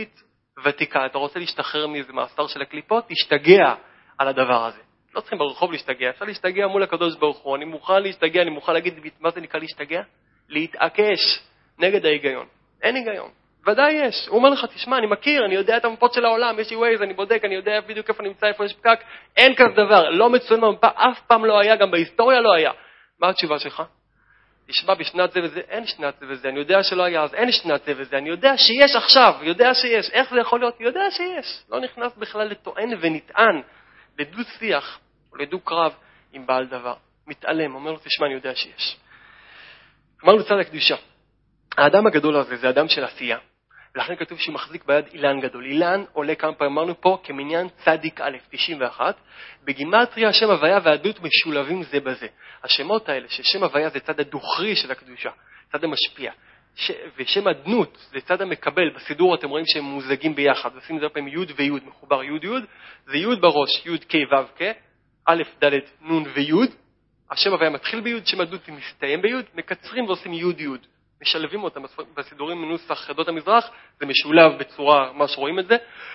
ותיקה, אתה רוצה להשתחרר מאיזה מאסר של הקליפות, תשתגע על הדבר הזה. לא צריכים ברחוב להשתגע, אפשר להשתגע מול הקדוש ברוך הוא. אני מוכן להשתגע, אני מוכן להגיד מה זה נקרא להשתגע? להתעקש נגד ההיגיון. אין היגיון. ודאי יש. הוא אומר לך, תשמע, אני מכיר, אני יודע את המפות של העולם, יש לי ווייז, אני בודק, אני יודע בדיוק איפה נמצא, איפה יש פקק. אין כזה דבר, לא מצוין במפה, אף פעם לא היה, גם בהיסטוריה לא היה. מה התשובה שלך? תשמע, בשנת זה וזה, אין שנת זה וזה, אני יודע שלא היה, אז אין שנת זה וזה, אני יודע שיש עכשיו, יודע שיש. איך זה יכול להיות? יודע שיש. לא נכנס בכלל לטוען ונטען, לדו שיח או לדו קרב עם בעל דבר. מתעלם, אומר לו, תשמע, אני יודע שיש. אמרנו צד הקדושה. האדם הגדול הזה זה אדם של עשייה. ולכן כתוב שהוא מחזיק ביד אילן גדול. אילן עולה כמה פעמים, אמרנו פה, כמניין צדיק א', 91. בגימטריה השם הוויה והדות משולבים זה בזה. השמות האלה, ששם הוויה זה צד הדוכרי של הקדושה, צד המשפיע. ושם הדנות זה צד המקבל. בסידור אתם רואים שהם מוזגים ביחד. עושים את זה פעמים י' וי', מחובר י' י'. זה י' בראש, י' כ' ו' כ', א', ד', נ' וי'. השם הוויה מתחיל בי', שם הדות מסתיים בי', מקצרים ועושים י' י'. משלבים אותם בסידורים מנוסח חדות המזרח, זה משולב בצורה, מה שרואים את זה,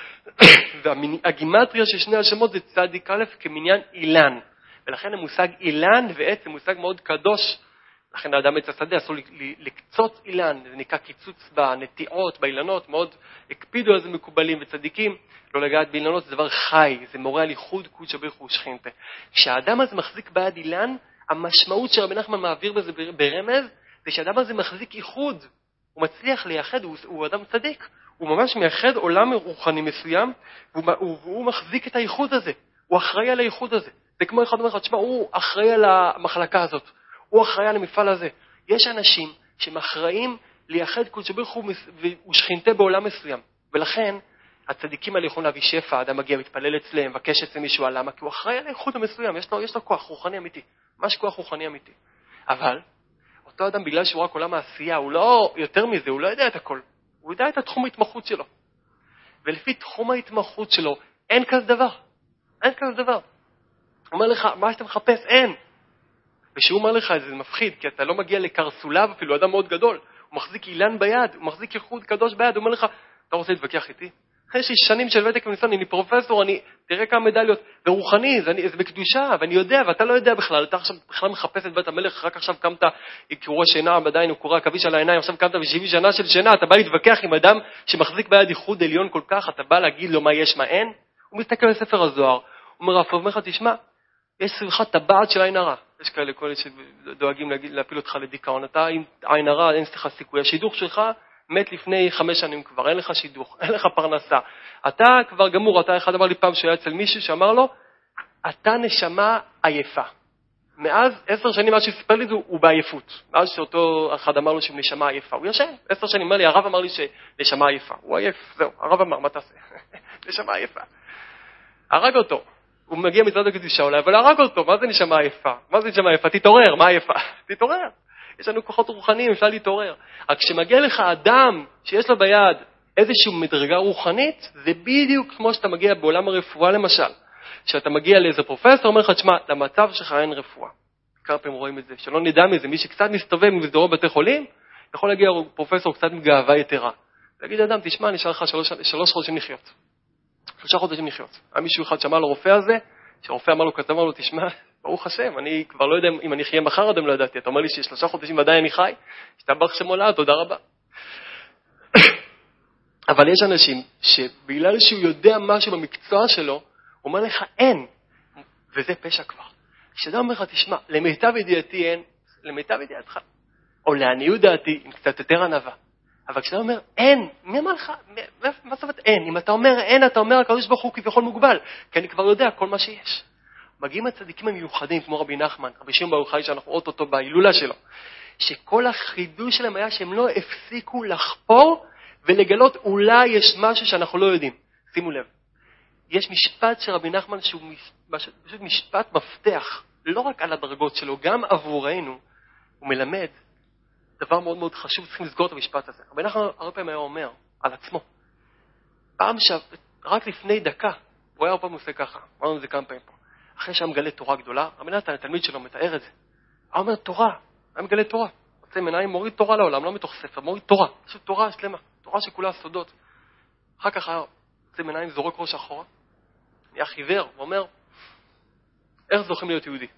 והגימטריה של שני השמות זה צדיק א' כמניין אילן, ולכן המושג אילן ועץ זה מושג מאוד קדוש, לכן האדם עץ השדה אסור לקצוץ אילן, זה נקרא קיצוץ בנטיעות, באילנות, מאוד הקפידו על זה מקובלים וצדיקים, לא לגעת באילנות זה דבר חי, זה מורה על ייחוד קודש ברוך הוא שכינתה. כשהאדם הזה מחזיק ביד אילן, המשמעות שרבי נחמן מעביר בזה ברמז, זה שהאדם הזה מחזיק ייחוד, הוא מצליח לייחד, הוא אדם צדיק, הוא ממש מייחד עולם רוחני מסוים, והוא מחזיק את הייחוד הזה, הוא אחראי על הייחוד הזה. זה כמו אחד אומר לך, תשמע, הוא אחראי על המחלקה הזאת, הוא אחראי על המפעל הזה. יש אנשים שמאחראים לייחד קודש ברוך הוא ושכינתה בעולם מסוים, ולכן הצדיקים האלה יכולים להביא שפע, האדם מגיע, מתפלל אצלם, מבקש אצל מישהו, למה? כי הוא אחראי על הייחוד המסוים, יש לו כוח רוחני אמיתי, ממש כוח רוחני אמיתי. אבל אותו אדם, בגלל שהוא רק עולם העשייה, הוא לא, יותר מזה, הוא לא יודע את הכל. הוא יודע את התחום ההתמחות שלו. ולפי תחום ההתמחות שלו, אין כזה דבר. אין כזה דבר. הוא אומר לך, מה שאתה מחפש? אין. ושהוא אומר לך, זה מפחיד, כי אתה לא מגיע לקרסוליו, אפילו אדם מאוד גדול. הוא מחזיק אילן ביד, הוא מחזיק ייחוד קדוש ביד, הוא אומר לך, אתה רוצה להתווכח איתי? אחרי שנים של ותק וניסיון, אני פרופסור, תראה כמה מדליות, ורוחני, זה בקדושה, ואני יודע, ואתה לא יודע בכלל, אתה עכשיו בכלל מחפש את בית המלך, רק עכשיו קמת, קורא שינה, עדיין הוא קורא עכביש על העיניים, עכשיו קמת ב70 שנה של שינה, אתה בא להתווכח עם אדם שמחזיק ביד ייחוד עליון כל כך, אתה בא להגיד לו מה יש, מה אין, הוא מסתכל על ספר הזוהר, הוא אומר לך, תשמע, יש סביבך טבעת של עין הרע, יש כאלה שדואגים להפיל אותך לדיכאון, אתה עם עין הרע, אין לך סיכוי, השידוך שלך מת לפני 5 שנים כבר, אין לך שידוך, אין לך פרנסה. אתה כבר גמור, אתה אחד אמר לי פעם שהיה אצל מישהו שאמר לו, אתה נשמה עייפה. מאז 10 שנים, מאז שסיפר לי את זה, הוא בעייפות. מאז שאותו אחד אמר לו שהוא נשמה עייפה. הוא ישן, 10 שנים, אומר לי, הרב אמר לי שנשמה עייפה. הוא עייף, זהו, הרב אמר, מה תעשה? נשמה עייפה. הרג אותו. הוא מגיע מצד הקדושה אולי, אבל הרג אותו. מה זה נשמה עייפה? מה זה נשמה עייפה? תתעורר, מה עייפה? תתעורר. יש לנו כוחות רוחניים, אפשר להתעורר. רק כשמגיע לך אדם שיש לו ביד איזושהי מדרגה רוחנית, זה בדיוק כמו שאתה מגיע בעולם הרפואה למשל. כשאתה מגיע לאיזה פרופסור, אומר לך, תשמע, למצב שלך אין רפואה. כמה פעמים רואים את זה, שלא נדע מזה, מי שקצת מסתובב במסדרות בתי חולים, יכול להגיע פרופסור קצת עם גאווה יתרה. להגיד אדם, תשמע, נשאר לך 3 חודשים לחיות. 3 חודשים לחיות. היה מישהו אחד שמע לרופא הזה, שהרופא אמר לו, כתב אמר לו, תשמע, ברוך השם, אני כבר לא יודע אם אני חיה מחר, אדם לא ידעתי. אתה אומר לי ש3 חודשים ודאי אני חי, שתברך שמולה, תודה רבה. אבל יש אנשים שבגלל שהוא יודע משהו במקצוע שלו, הוא אומר לך, אין. וזה פשע כבר. כשאדם אומר לך, תשמע, למיטב ידיעתי אין, למיטב ידיעתך, או לעניות דעתי, עם קצת יותר ענווה. אבל כשאתה אומר, אין, מי אמר לך? מה זאת אומרת אין? אם אתה אומר אין, אתה אומר, הקדוש ברוך הוא כביכול מוגבל, כי אני כבר יודע כל מה שיש. מגיעים הצדיקים המיוחדים, כמו רבי נחמן, רבי שמעון בר יוחאי, שאנחנו רואים אותו בהילולה שלו, שכל החידוש שלהם היה שהם לא הפסיקו לחפור ולגלות אולי יש משהו שאנחנו לא יודעים. שימו לב, יש משפט של רבי נחמן שהוא פשוט משפט מפתח, לא רק על הדרגות שלו, גם עבורנו, הוא מלמד דבר מאוד מאוד חשוב, צריכים לסגור את המשפט הזה. רבי נחמן הרבה פעמים היה אומר על עצמו, פעם רק לפני דקה, הוא היה הרבה פעמים עושה ככה, אמרנו את זה כמה פעמים פה, אחרי שהיה מגלה תורה גדולה, רבי נחמן התלמיד שלו מתאר את זה, הוא אומר תורה, היה מגלה תורה, יוצא מעיניים, מוריד תורה לעולם, לא מתוך ספר, מוריד תורה, פשוט תורה שלמה, תורה שכולה סודות. אחר כך עוצם עיניים, זורק ראש אחורה, נהיה חיוור, ואומר, איך זוכים להיות יהודי?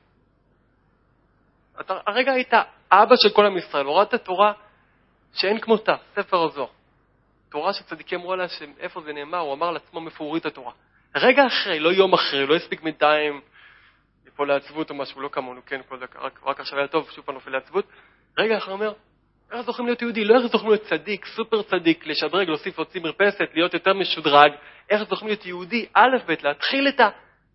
אתה הרגע היית אבא של כל עם ישראל, הורדת תורה שאין כמותה, ספר הזוהר. תורה שצדיקים אמרו עליה, שאיפה זה נאמר, הוא אמר לעצמו מפורית התורה. רגע אחרי, לא יום אחרי, לא הספיק בינתיים ליפול לעצבות או משהו, לא כמונו, כן, כל דקה, רק עכשיו היה טוב, שוב פעם נופל לעצבות. רגע אחרי אומר, איך זוכים להיות יהודי? לא איך זוכים להיות צדיק, סופר צדיק, לשדרג, להוסיף להוציא מרפסת, להיות יותר משודרג. איך זוכים להיות יהודי? א' ב', להתחיל את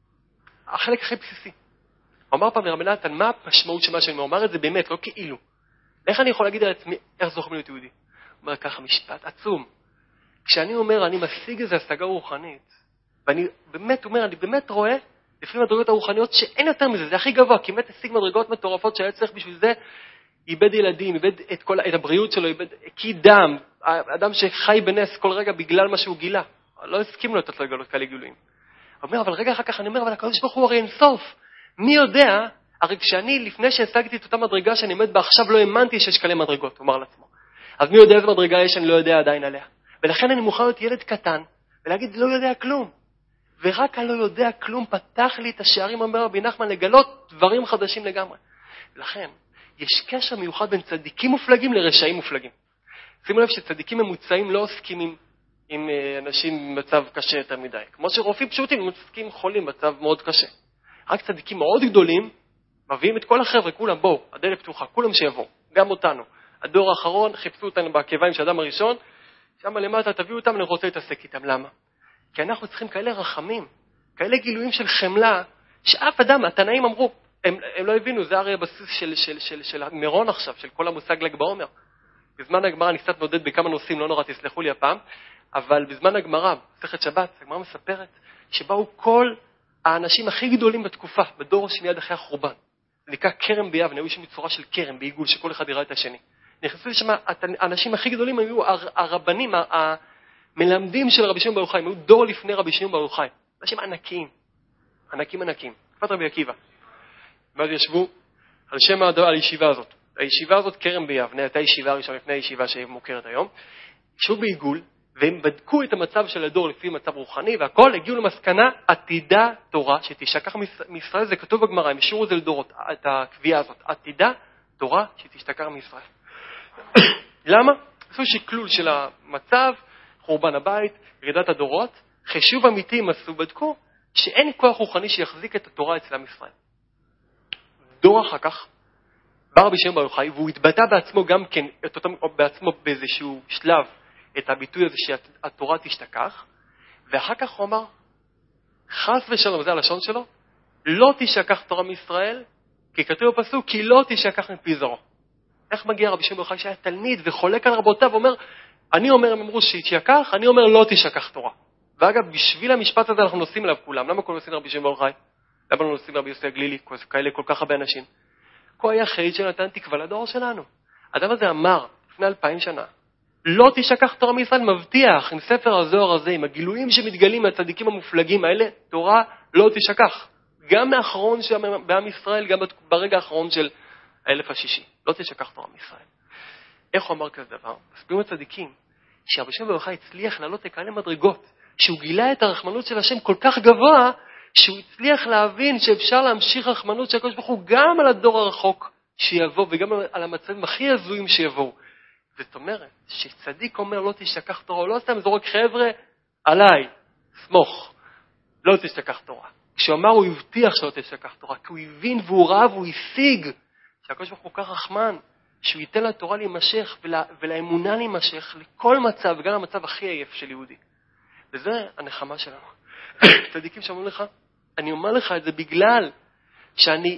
החלק הכי בסיסי. הוא אמר פעם לרבי נתן, מה המשמעות של מה שאני אומר את זה באמת, לא כאילו. איך אני יכול להגיד על עצמי, איך זוכים להיות יהודי? הוא אומר ככה משפט עצום. כשאני אומר, אני משיג איזו השגה רוחנית, ואני באמת אומר, אני באמת רואה, לפי מדרגות הרוחניות, שאין יותר מזה, זה הכי גבוה, כי באמת השיג מדרגות מטורפות שהיה צריך בשביל זה, איבד ילדים, איבד את הבריאות שלו, איבד קי דם, אדם שחי בנס כל רגע בגלל מה שהוא גילה. לא הסכים לו לתת לו לגלות כאלה גילויים. הוא אומר, אבל רגע אחר כך אני אומר, אבל הקדוש ברוך הוא הרי אינסוף. מי יודע, הרי כשאני, לפני שהשגתי את אותה מדרגה שאני עומד בה עכשיו, לא האמנתי שיש כאלה מדרגות, הוא אמר לעצמו. אז מי יודע איזה מדרגה יש, אני לא יודע עדיין עליה. ולכן אני מוכן להיות ילד קטן, ולהגיד, לא יודע כלום. ורק הלא יודע כלום פתח לי את השערים, אומר רבי נחמן, לגלות דברים חדשים לגמרי. לכן, יש קשר מיוחד בין צדיקים מופלגים לרשעים מופלגים. שימו לב שצדיקים ממוצעים לא עוסקים עם אנשים במצב קשה יותר מדי. כמו שרופאים פשוטים עוסקים חולים במצב מאוד קשה. רק צדיקים מאוד גדולים מביאים את כל החבר'ה, כולם בואו, הדלת פתוחה, כולם שיבואו, גם אותנו. הדור האחרון חיפשו אותנו בעקביים של האדם הראשון, שם למטה תביאו אותם, אני רוצה להתעסק איתם. למה? כי אנחנו צריכים כאלה רחמים, כאלה גילויים של חמלה, שאף אדם, התנאים אמרו, הם לא הבינו, זה הרי הבסיס של מירון עכשיו, של כל המושג ל"ג בעומר. בזמן הגמרא, אני קצת נודד בכמה נושאים, לא נורא, תסלחו לי הפעם, אבל בזמן הגמרא, מסכת שבת, הגמרא מספרת שבאו כל האנשים הכי גדולים בתקופה, בדור שמיד אחרי החורבן. זה נקרא כרם ביבנה, היו שם בצורה של כרם, בעיגול, שכל אחד יראה את השני. נכנסו לשם, האנשים הכי גדולים היו הרבנים, המלמדים של רבי שמעון בר יוחאי, הם היו דור לפני רבי שמעון בר יוחאי. אנשים ענקיים, ענקיים. תקופת רבי עקיבא. ואז ישבו על שם הישיבה הזאת. הישיבה הזאת, כרם ביבנה, הייתה ישיבה הראשונה לפני הישיבה שמוכרת היום. ישבו בעיגול, והם בדקו את המצב של הדור לפי מצב רוחני, והכל הגיעו למסקנה, עתידה תורה שתשתכח מישראל. זה כתוב בגמרא, הם השאירו את זה לדורות, את הקביעה הזאת. עתידה תורה שתשתכח מישראל. למה? עשו שקלול של המצב, חורבן הבית, ירידת הדורות, חישוב אמיתי הם עשו, בדקו שאין כוח רוחני שיחזיק את התורה אצלם ישראל. דור אחר כך, בא רבי שמעון בר יוחאי, והוא התבטא בעצמו גם כן, בעצמו באיזשהו שלב, את הביטוי הזה שהתורה תשתכח, ואחר כך הוא אמר, חס ושלום, זה הלשון שלו, לא תשכח תורה מישראל, כי כתוב בפסוק, כי לא תשכח מפי זרעו. איך מגיע רבי שמעון בר יוחאי שהיה תלמיד וחולק על רבותיו, ואומר, אני אומר, הם אמרו שישכח, אני אומר לא תשכח תורה. ואגב, בשביל המשפט הזה אנחנו נוסעים אליו כולם. למה כל נוסעים לרבי שמעון בר יוחאי? למה לא נוסעים לרבי יוסי הגלילי? כאלה כל כך הרבה אנשים. כה היה חיד שנתן תקווה לדור שלנו. האדם הזה אמר, לפני 2000 שנה, לא תשכח תורה מישראל, מבטיח עם ספר הזוהר הזה, עם הגילויים שמתגלים מהצדיקים המופלגים האלה, תורה לא תשכח. גם מאחרון בעם ישראל, גם ברגע האחרון של האלף השישי. לא תשכח תורה מישראל. איך הוא אמר כזה דבר? מסבירים הצדיקים, שרבי שמעון בר יוחאי הצליח לעלות לכאלה מדרגות, שהוא גילה את הרחמנות של השם כל כך גבוה, שהוא הצליח להבין שאפשר להמשיך רחמנות של הקדוש ברוך הוא גם על הדור הרחוק שיבוא, וגם על המצבים הכי הזויים שיבואו. זאת אומרת, שצדיק אומר לא תשכח תורה, הוא לא סתם זורק חבר'ה עליי, סמוך, לא תשכח תורה. כשהוא אמר הוא הבטיח שלא תשכח תורה, כי הוא הבין והוא ראה והוא השיג שהקדוש ברוך הוא כל כך רחמן, שהוא ייתן לתורה להימשך ולאמונה להימשך לכל מצב, וגם למצב הכי עייף של יהודי. וזה הנחמה שלנו. צדיקים שאומרים לך, אני אומר לך את זה בגלל שאני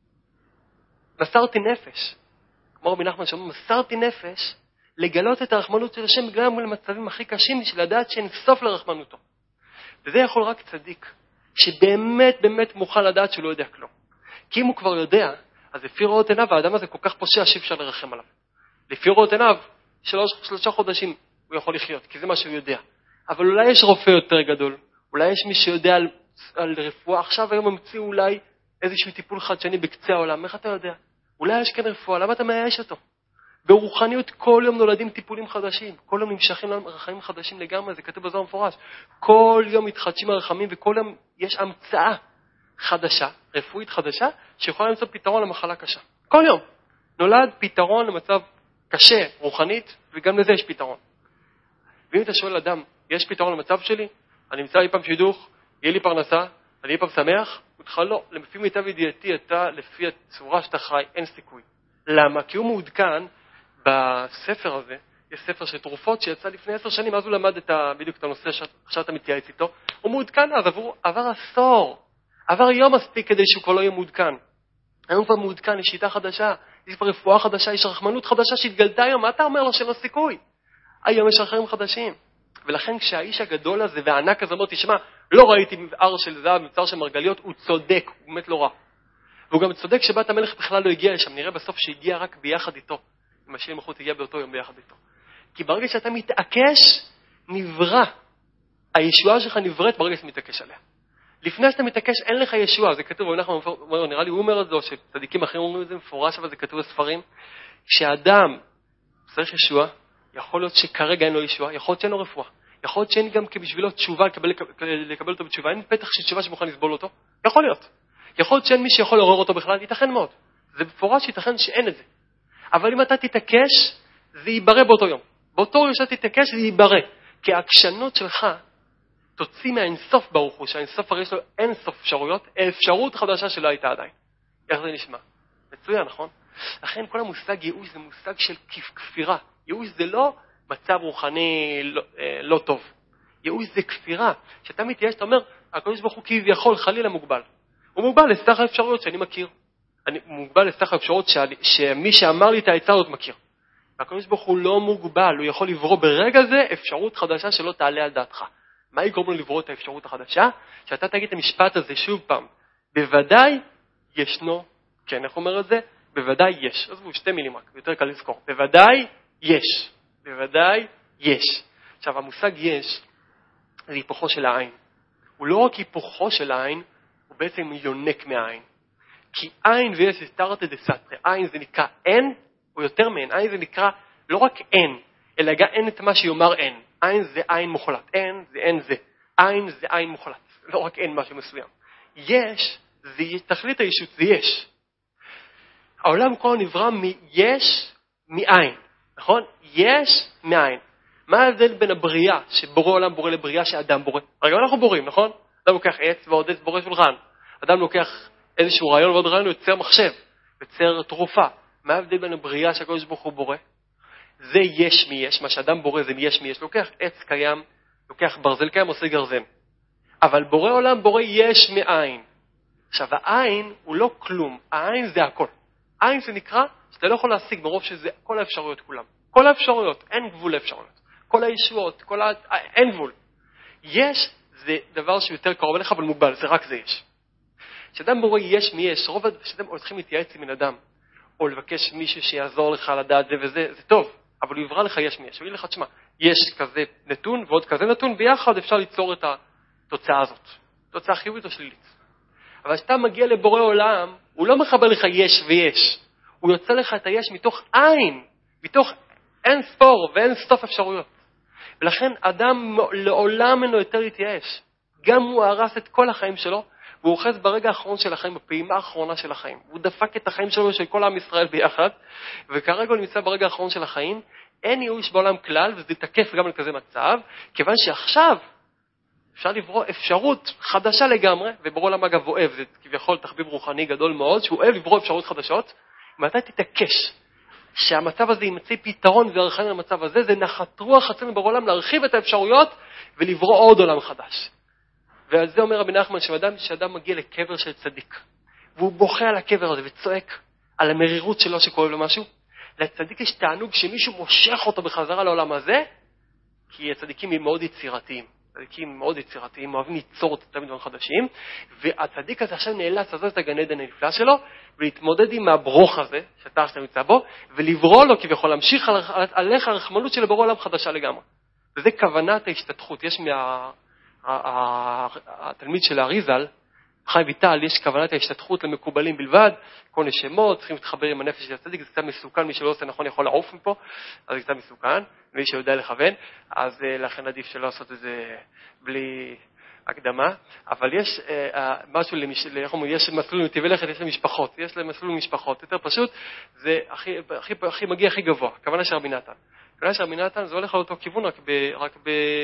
מסרתי נפש. כמו רבי נחמן שאומר, מסרתי נפש לגלות את הרחמנות של השם בגלל למצבים הכי קשים, של לדעת שאין סוף לרחמנותו. וזה יכול רק צדיק, שבאמת באמת מוכן לדעת שהוא לא יודע כלום. כי אם הוא כבר יודע, אז לפי ראות עיניו, האדם הזה כל כך פושע שאי אפשר לרחם עליו. לפי ראות עיניו, 3 חודשים הוא יכול לחיות, כי זה מה שהוא יודע. אבל אולי יש רופא יותר גדול, אולי יש מי שיודע על רפואה, עכשיו היום המציאו אולי איזשהו טיפול חדשני בקצה העולם, איך אתה יודע? אולי יש כן רפואה, למה אתה מייאש אותו? ברוחניות כל יום נולדים טיפולים חדשים, כל יום נמשכים רחמים חדשים לגמרי, זה כתוב בזוהר מפורש. כל יום מתחדשים הרחמים וכל יום יש המצאה חדשה, רפואית חדשה, שיכולה למצוא פתרון למחלה קשה. כל יום נולד פתרון למצב קשה, רוחנית, וגם לזה יש פתרון. ואם אתה שואל אדם, יש פתרון למצב שלי? אני אמצא לי פעם שידוך, יהיה לי פרנסה, אני אהיה פעם שמח? אותך לא, לפי מיטב ידיעתי, אתה לפי הצורה שאתה חי, אין סיכוי. למה? כי הוא מעודכן בספר הזה, יש ספר של תרופות שיצא לפני 10 שנים, אז הוא למד בדיוק את הנושא שעכשיו אתה מתייעץ איתו, הוא מעודכן אז, עבר עשור, עבר יום מספיק כדי שהוא כבר לא יהיה מעודכן. היום כבר מעודכן, יש שיטה חדשה, יש כבר רפואה חדשה, יש רחמנות חדשה שהתגלתה היום, מה אתה אומר לו שלא סיכוי? היום יש רחמים חדשים. ולכן כשהאיש הגדול הזה והענק הזה אומר, תשמע, לא ראיתי מבער של זהב, מבצר של מרגליות, הוא צודק, הוא באמת לא רע. והוא גם צודק שבת המלך בכלל לא הגיע לשם, נראה בסוף שהגיע רק ביחד איתו. אם השם מחוץ הגיע באותו יום ביחד איתו. כי ברגע שאתה מתעקש, נברא. הישועה שלך נבראת ברגע שאתה מתעקש עליה. לפני שאתה מתעקש, אין לך ישועה. זה כתוב, נראה לי, הוא אומר את זה, או שצדיקים אחרים אומרים את זה מפורש, אבל זה כתוב בספרים. כשאדם צריך ישועה, יכול להיות שכרגע אין לו ישועה, יכול להיות שאין לו רפואה. יכול להיות שאין גם כבשבילו תשובה, לקבל אותו בתשובה. אין פתח של תשובה שמוכן לסבול אותו. יכול להיות. יכול להיות שאין מי שיכול לעורר אותו בכלל, ייתכן מאוד. זה מפורש ייתכן שאין את זה. אבל אם אתה תתעקש, זה ייברא באותו יום. באותו יום שאתה תתעקש, זה ייברא. כי העקשנות שלך תוציא מהאינסוף ברוך הוא, שהאינסוף הרי יש לו אינסוף אפשרויות, אפשרות חדשה שלא הייתה עדיין. איך זה נשמע? מצוין, נכון? לכן כל המושג ייאוש זה מושג של כפירה. ייאוש זה לא מצב רוחני לא טוב. ייאוש זה כפירה. כשאתה מתייאש, אתה אומר, הקדוש ברוך הוא כביכול חלילה מוגבל. הוא מוגבל לסך האפשרויות שאני מכיר. אני מוגבל לסך האפשרויות שמי שאמר לי את העצה הזאת מכיר. הקדוש ברוך הוא לא מוגבל, הוא יכול לברוא ברגע זה אפשרות חדשה שלא תעלה על דעתך. מה יגרום לו לברוא את האפשרות החדשה? שאתה תגיד את המשפט הזה שוב פעם. בוודאי ישנו, כן, איך אומר את זה? בוודאי יש. אז הוא 2 מילים רק, יותר קל לזכור. בוודאי יש. בוודאי יש. עכשיו, המושג יש, זה היפוכו של העין. הוא לא רק היפוכו של העין, הוא בעצם יונק מהעין. כי עין ויש זה סתרתא דסתרא. עין זה נקרא אין, או יותר מהן. עין זה נקרא לא רק אין, אלא גם אין את מה שיאמר אין. עין זה עין מוחלט. אין זה אין זה. עין זה עין מוחלט. לא רק אין משהו מסוים. יש, זה תכלית הישות, זה יש. העולם כולו נברא מיש, מעין. נכון? יש מעין. מה ההבדל בין הבריאה, שבורא עולם בורא לבריאה שאדם בורא? הרי אנחנו בוראים, נכון? אדם לוקח עץ ועוד עץ בורא שולחן. אדם לוקח איזשהו רעיון ועוד רעיון, הוא יוצר מחשב, יוצר תרופה. מה ההבדל בין הבריאה שהקדוש ברוך הוא בורא? זה יש מי יש, מה שאדם בורא זה יש מי יש. לוקח עץ קיים, לוקח ברזל קיים, עושה גרזן. אבל בורא עולם בורא יש מאין. עכשיו, העין הוא לא כלום, העין זה הכל. עין זה נקרא שאתה לא יכול להשיג מרוב שזה כל האפשרויות כולם. כל האפשרויות, אין גבול לאפשרויות. כל הישועות, אין גבול. יש זה דבר שיותר קרוב אליך, אבל מוגבל, זה רק זה יש. כשאדם בורא יש מי יש, רוב כשאתם הולכים להתייעץ עם אדם, או לבקש מישהו שיעזור לך לדעת זה וזה, זה טוב, אבל הוא יברא לך יש מי יש. הוא יגיד לך, תשמע, יש כזה נתון ועוד כזה נתון, ביחד אפשר ליצור את התוצאה הזאת. תוצאה חיובית או שלילית. אבל כשאתה מגיע לבורא עולם, הוא לא מחבר לך יש ויש. הוא יוצא לך את היש מתוך עין, מתוך אין ספור ואין סוף אפשרויות. ולכן אדם לעולם אינו יותר להתייאש. גם הוא הרס את כל החיים שלו, והוא אוחז ברגע האחרון של החיים, בפעימה האחרונה של החיים. הוא דפק את החיים שלו של כל עם ישראל ביחד, וכרגע הוא נמצא ברגע האחרון של החיים. אין ייאוש בעולם כלל, וזה תקף גם לכזה מצב, כיוון שעכשיו אפשר לברוא אפשרות חדשה לגמרי, וברוא עולם אגב אוהב, זה כביכול תחביב רוחני גדול מאוד, שהוא אוהב לברוא אפשרות חדשות. אם אתה תתעקש שהמצב הזה ימצא פתרון והרחיים למצב הזה, זה נחת רוח אצלנו בעולם להרחיב את האפשרויות ולברוא עוד עולם חדש. ועל זה אומר רבי נחמן שאדם מגיע לקבר של צדיק, והוא בוכה על הקבר הזה וצועק על המרירות שלו שכואב לו משהו. לצדיק יש תענוג שמישהו מושך אותו בחזרה לעולם הזה, כי הצדיקים הם מאוד יצירתיים. צדיקים מאוד יצירתיים, אוהבים ליצור תמיד דברים חדשים, והצדיק הזה עכשיו נאלץ לעשות את הגן עדן הנפלא שלו, ולהתמודד עם הברוך הזה, שאתה נמצא בו, ולברוא לו כביכול להמשיך עליך הרחמנות של ברוא עולם חדשה לגמרי. וזה כוונת ההשתתחות. יש התלמיד של האריזל, חיים ויטל, יש כוונת ההשתתחות למקובלים בלבד, כל נשמות, צריכים להתחבר עם הנפש של הצדיק, זה קצת מסוכן, מי שלא עושה נכון יכול לעוף מפה, אז זה קצת מסוכן, מי שיודע לכוון, אז לכן עדיף שלא לעשות את זה בלי הקדמה, אבל יש משהו, יש מסלול נתיבי לכת, יש למשפחות, יש מסלול למשפחות, יותר פשוט, זה מגיע הכי גבוה, הכוונה של רבי נתן. הכוונה של רבי נתן זה הולך על אותו כיוון, רק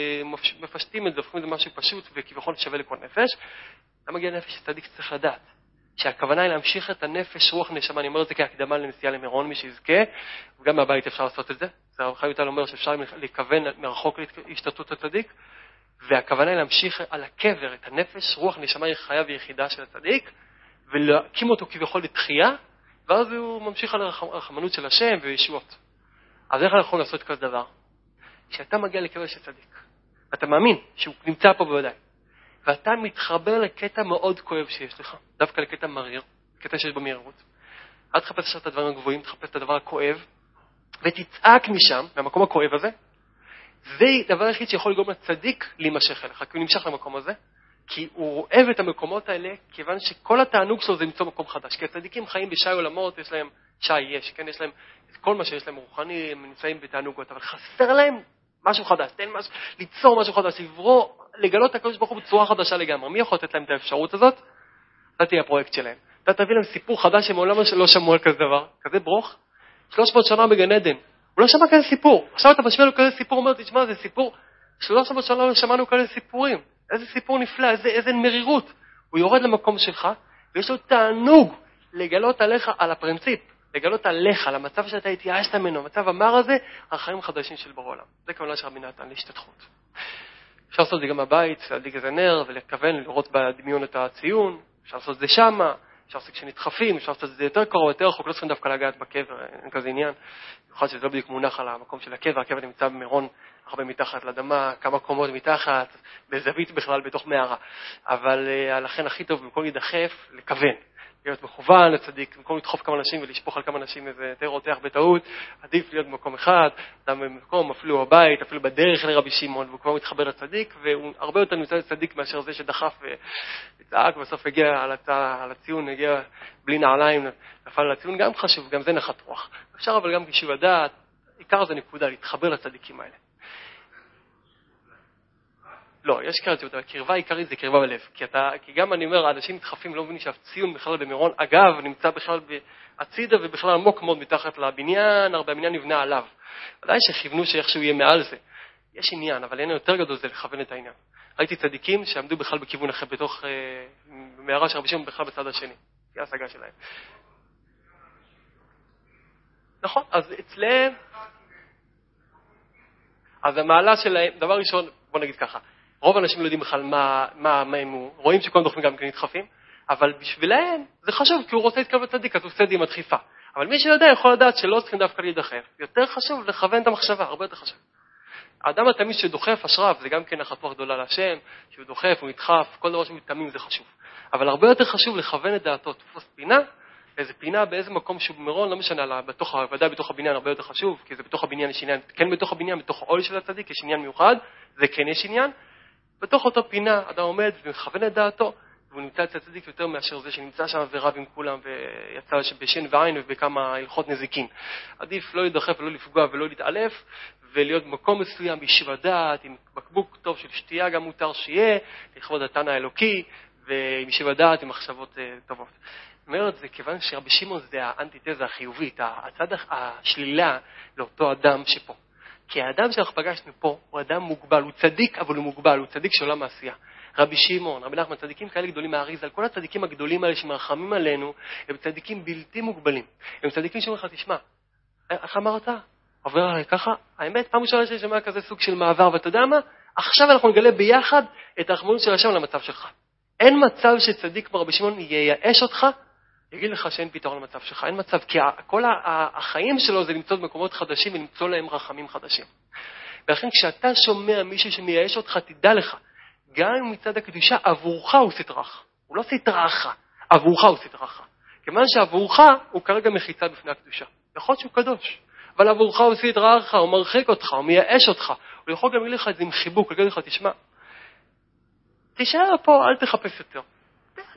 מפשטים את זה, הופכים את זה משהו פשוט וכביכול שווה לכל נפש. למה מגיע נפש שצדיק צריך לדעת? שהכוונה היא להמשיך את הנפש, רוח נשמה, אני אומר את זה כהקדמה לנסיעה למירון, מי שיזכה, וגם מהבית אפשר לעשות את זה. זה הרב חיים ויטל אומר שאפשר לכוון מרחוק להשתתפות הצדיק, והכוונה היא להמשיך על הקבר את הנפש, רוח נשמה היא חיה ויחידה של הצדיק, ולהקים אותו כביכול לתחייה, ואז הוא ממשיך על הרחמנות של השם וישועות. אז איך אנחנו יכולים לעשות כזה דבר? כשאתה מגיע לקבר של צדיק, אתה מאמין שהוא נמצא פה בוודאי, ואתה מתחבר לקטע מאוד כואב שיש לך, דווקא לקטע מריר, קטע שיש במהירות. אל תחפש עכשיו את הדברים הגבוהים, תחפש את הדבר הכואב, ותצעק משם, מהמקום הכואב הזה. זה דבר היחיד שיכול לגרום לצדיק להימשך אליך, כי הוא נמשך למקום הזה, כי הוא אוהב את המקומות האלה, כיוון שכל התענוג שלו זה למצוא מקום חדש. כי הצדיקים חיים בשי עולמות, יש להם כן, יש להם את כל מה שיש להם רוחני, הם נמצאים בתענוגות, אבל חסר להם משהו חדש, ליצור משהו חדש, לגלות את הקדוש ברוך הוא בצורה חדשה לגמרי. מי יכול לתת להם את האפשרות הזאת? אתה תהיה הפרויקט שלהם. אתה תביא להם סיפור חדש שהם מעולם לא שמעו על כזה דבר, כזה ברוך. 300 שנה בגן עדן. הוא לא שמע כזה סיפור. עכשיו אתה משמיע לו כזה סיפור, אומר, תשמע, זה סיפור. 300 שנה לא שמענו כאלה סיפורים. איזה סיפור נפלא, איזה מרירות. הוא יורד למקום שלך, ויש לו תענוג לגלות עליך על הפרינציפ, לגלות עליך, על המצב שאתה התייאשת ממנו, המצב המר הזה, החיים החדשים של בורא עולם. זה כמובן של רבי נתן, להשתתחות. אפשר לעשות את זה גם בבית, להדליק איזה נר, ולכוון, לראות בדמיון את הציון. אפשר לעשות את זה שמה, אפשר לעשות כשנדחפים, אפשר לעשות את זה יותר קרוב, יותר רחוק, לא צריכים דווקא לגעת בקבר, אין כזה עניין. במיוחד שזה לא בדיוק מונח על המקום של הקבר, הקבר נמצא במירון הרבה מתחת לאדמה, כמה קומות מתחת, בזווית בכלל, בתוך מערה. אבל לכן הכי טוב במקום להידחף, לכוון. להיות מכוון לצדיק, במקום לדחוף כמה אנשים ולשפוך על כמה אנשים איזה יותר רותח בטעות, עדיף להיות במקום אחד, אדם במקום, אפילו בבית, אפילו בדרך לרבי שמעון, והוא כבר מתחבר לצדיק, והוא הרבה יותר נמצא לצדיק מאשר זה שדחף וצעק, ובסוף הגיע על הציון, הגיע בלי נעליים, נפל על הציון, גם חשוב, גם זה נחת רוח. אפשר אבל גם כשהוא לדעת, עיקר זה נקודה, להתחבר לצדיקים האלה. לא, יש קרציות, אבל קרבה עיקרית זה קרבה בלב. כי גם אני אומר, האנשים מתחפים לא מבינים שהציון בכלל במירון, אגב, נמצא בכלל בהצידה ובכלל עמוק מאוד מתחת לבניין, הרבה הבניין נבנה עליו. ודאי שכיוונו שאיכשהו יהיה מעל זה. יש עניין, אבל אין יותר גדול זה לכוון את העניין. ראיתי צדיקים שעמדו בכלל בכיוון אחר, בתוך מערה של רבי שמעון בכלל בצד השני. זה ההשגה שלהם. נכון, אז אצלם, אז המעלה שלהם, דבר ראשון, בוא נגיד ככה, רוב האנשים לא יודעים בכלל מה הם רואים שכל דוחים גם כן נדחפים, אבל בשבילהם זה חשוב, כי הוא רוצה להתקרב לצדיק, אז הוא עושה את זה עם הדחיפה. אבל מי שיודע יכול לדעת שלא צריכים דווקא להידחף. יותר חשוב לכוון את המחשבה, הרבה יותר חשוב. האדם התמיד שדוחף אשריו, זה גם כן החתוך גדולה להשם, שהוא דוחף, הוא נדחף, כל דבר שמתאמים זה חשוב. אבל הרבה יותר חשוב לכוון את דעתו, תפוס פינה, איזה פינה באיזה מקום שהוא במירון, לא משנה, ודאי בתוך הבניין הרבה יותר חשוב, כי זה בתוך הבניין יש עניין, כן בתוך הבניין, בתוך העול של הצדיק, יש עניין מיוחד, זה כן יש עניין. בתוך אותו פינה, אדם עומד ומכוון את דעתו, והוא נמצא אצל הצדיק יותר מאשר זה שנמצא שם ורב עם כולם, ויצא בשן ועין ובכמה הלכות נזיקין. עדיף לא להידחף ולא לפגוע ולא להתעלף, ולהיות במקום מסוים, בישיבה דעת, עם בקבוק טוב של שתייה גם מותר שיהיה, לכבוד התן האלוקי, ועם ישיבה דעת, עם מחשבות טובות. אומרת, זה כיוון שרבי שמעון זה האנטיתזה החיובית, הצד השלילה לאותו אדם שפה. כי האדם שאנחנו פגשנו פה הוא אדם מוגבל, הוא צדיק, אבל הוא מוגבל, הוא צדיק של עולם העשייה. רבי שמעון, רבי נחמן, צדיקים כאלה גדולים מהאריז"ל, כל הצדיקים הגדולים האלה שמרחמים עלינו, הם צדיקים בלתי מוגבלים. הם צדיקים שאומרים לך, תשמע, איך אמרת? עובר עליי ככה? האמת, פעם ראשונה שאני שומע כזה סוג של מעבר, ואתה יודע מה? עכשיו אנחנו נגלה ביחד את הרחמנות של השם למצב שלך. אין מצב שצדיק כמו רבי שמעון ייאש אותך, יגיד לך שאין פתרון למצב שלך, אין מצב, כי כל החיים שלו זה למצוא במקומות חדשים ולמצוא להם רחמים חדשים. ולכן כשאתה שומע מישהו שמייאש אותך, תדע לך, גם אם מצד הקדושה, עבורך הוא סתרך. הוא לא סתרך, עבורך הוא סתרך. כיוון שעבורך הוא כרגע מחיצה בפני הקדושה. יכול להיות שהוא קדוש, אבל עבורך הוא סתרך, הוא מרחיק אותך, הוא מייאש אותך. הוא יכול גם להגיד לך את זה עם חיבוק, להגיד לך, תשמע, תישאר פה, אל תחפש יותר.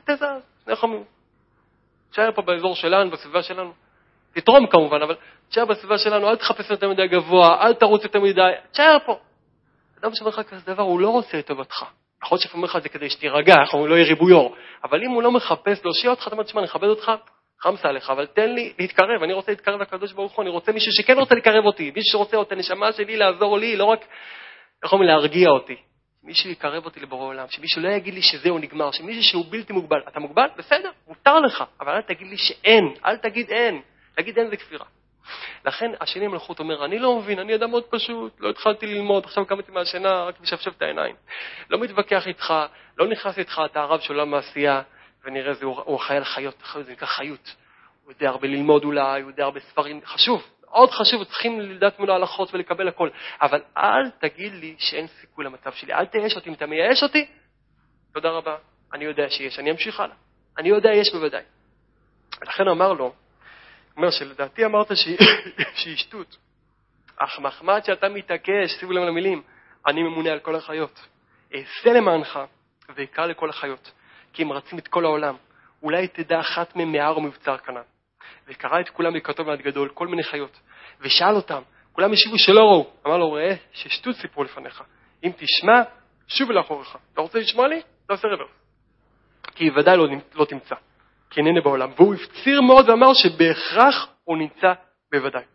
תזז, איך אמרו? תשאר פה באזור שלנו, בסביבה שלנו. תתרום כמובן, אבל תשאר בסביבה שלנו, אל תחפש יותר מדי גבוה, אל תרוץ יותר מדי, תשאר פה. אדם שאומר לך כזה דבר, הוא לא רוצה את טובתך. יכול להיות שאומר לך את זה כדי שתירגע, הוא לא יהיה ריבויור. אבל אם הוא לא מחפש להושיע אותך, אתה אומר, תשמע, אני אכבד אותך, חמסה עליך, אבל תן לי להתקרב, אני רוצה להתקרב לקדוש ברוך הוא, אני רוצה מישהו שכן רוצה לקרב אותי, מישהו שרוצה את הנשמה שלי לעזור לי, לא רק יכולים להרגיע אותי. מישהו יקרב אותי לבורא עולם, שמישהו לא יגיד לי שזהו נגמר, שמישהו שהוא בלתי מוגבל. אתה מוגבל? בסדר, מותר לך, אבל אל תגיד לי שאין, אל תגיד אין. תגיד אין זה כפירה. לכן השני המלכות אומר, אני לא מבין, אני אדם מאוד פשוט, לא התחלתי ללמוד, עכשיו קמתי מהשינה, רק משפשף את העיניים. לא מתווכח איתך, לא נכנס איתך, אתה הרב של עולם מעשייה, ונראה זה, הוא חי על חיות, זה נקרא חיות. הוא יודע הרבה ללמוד אולי, הוא יודע הרבה ספרים, חשוב, מאוד חשוב, צריכים לדעת מולו הלכות ולקבל הכל. אבל אל תגיד לי שאין סיכוי למצב שלי, אל תייאש אותי, אם אתה מייאש אותי, תודה רבה, אני יודע שיש, אני אמשיך הלאה. אני יודע, יש בוודאי. ולכן אמר לו, אומר שלדעתי אמרת שהיא שטות. אך מחמד שאתה מתעקש, שימו לב למילים, אני ממונה על כל החיות. אעשה למענך ויקרא לכל החיות, כי הם רצים את כל העולם. אולי תדע אחת מהם מהר ומבצר כנען. וקרא את כולם לקראתו מעט גדול, כל מיני חיות, ושאל אותם, כולם השיבו שלא ראו. אמר לו, ראה ששטות סיפרו לפניך. אם תשמע, שוב לאחוריך. אתה רוצה לשמוע לי? תעשה רוורס. כי ודאי לא תמצא. כי איננה בעולם. והוא הפציר מאוד ואמר שבהכרח הוא נמצא בוודאי.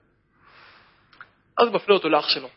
אז מפנה אותו לאח שלו.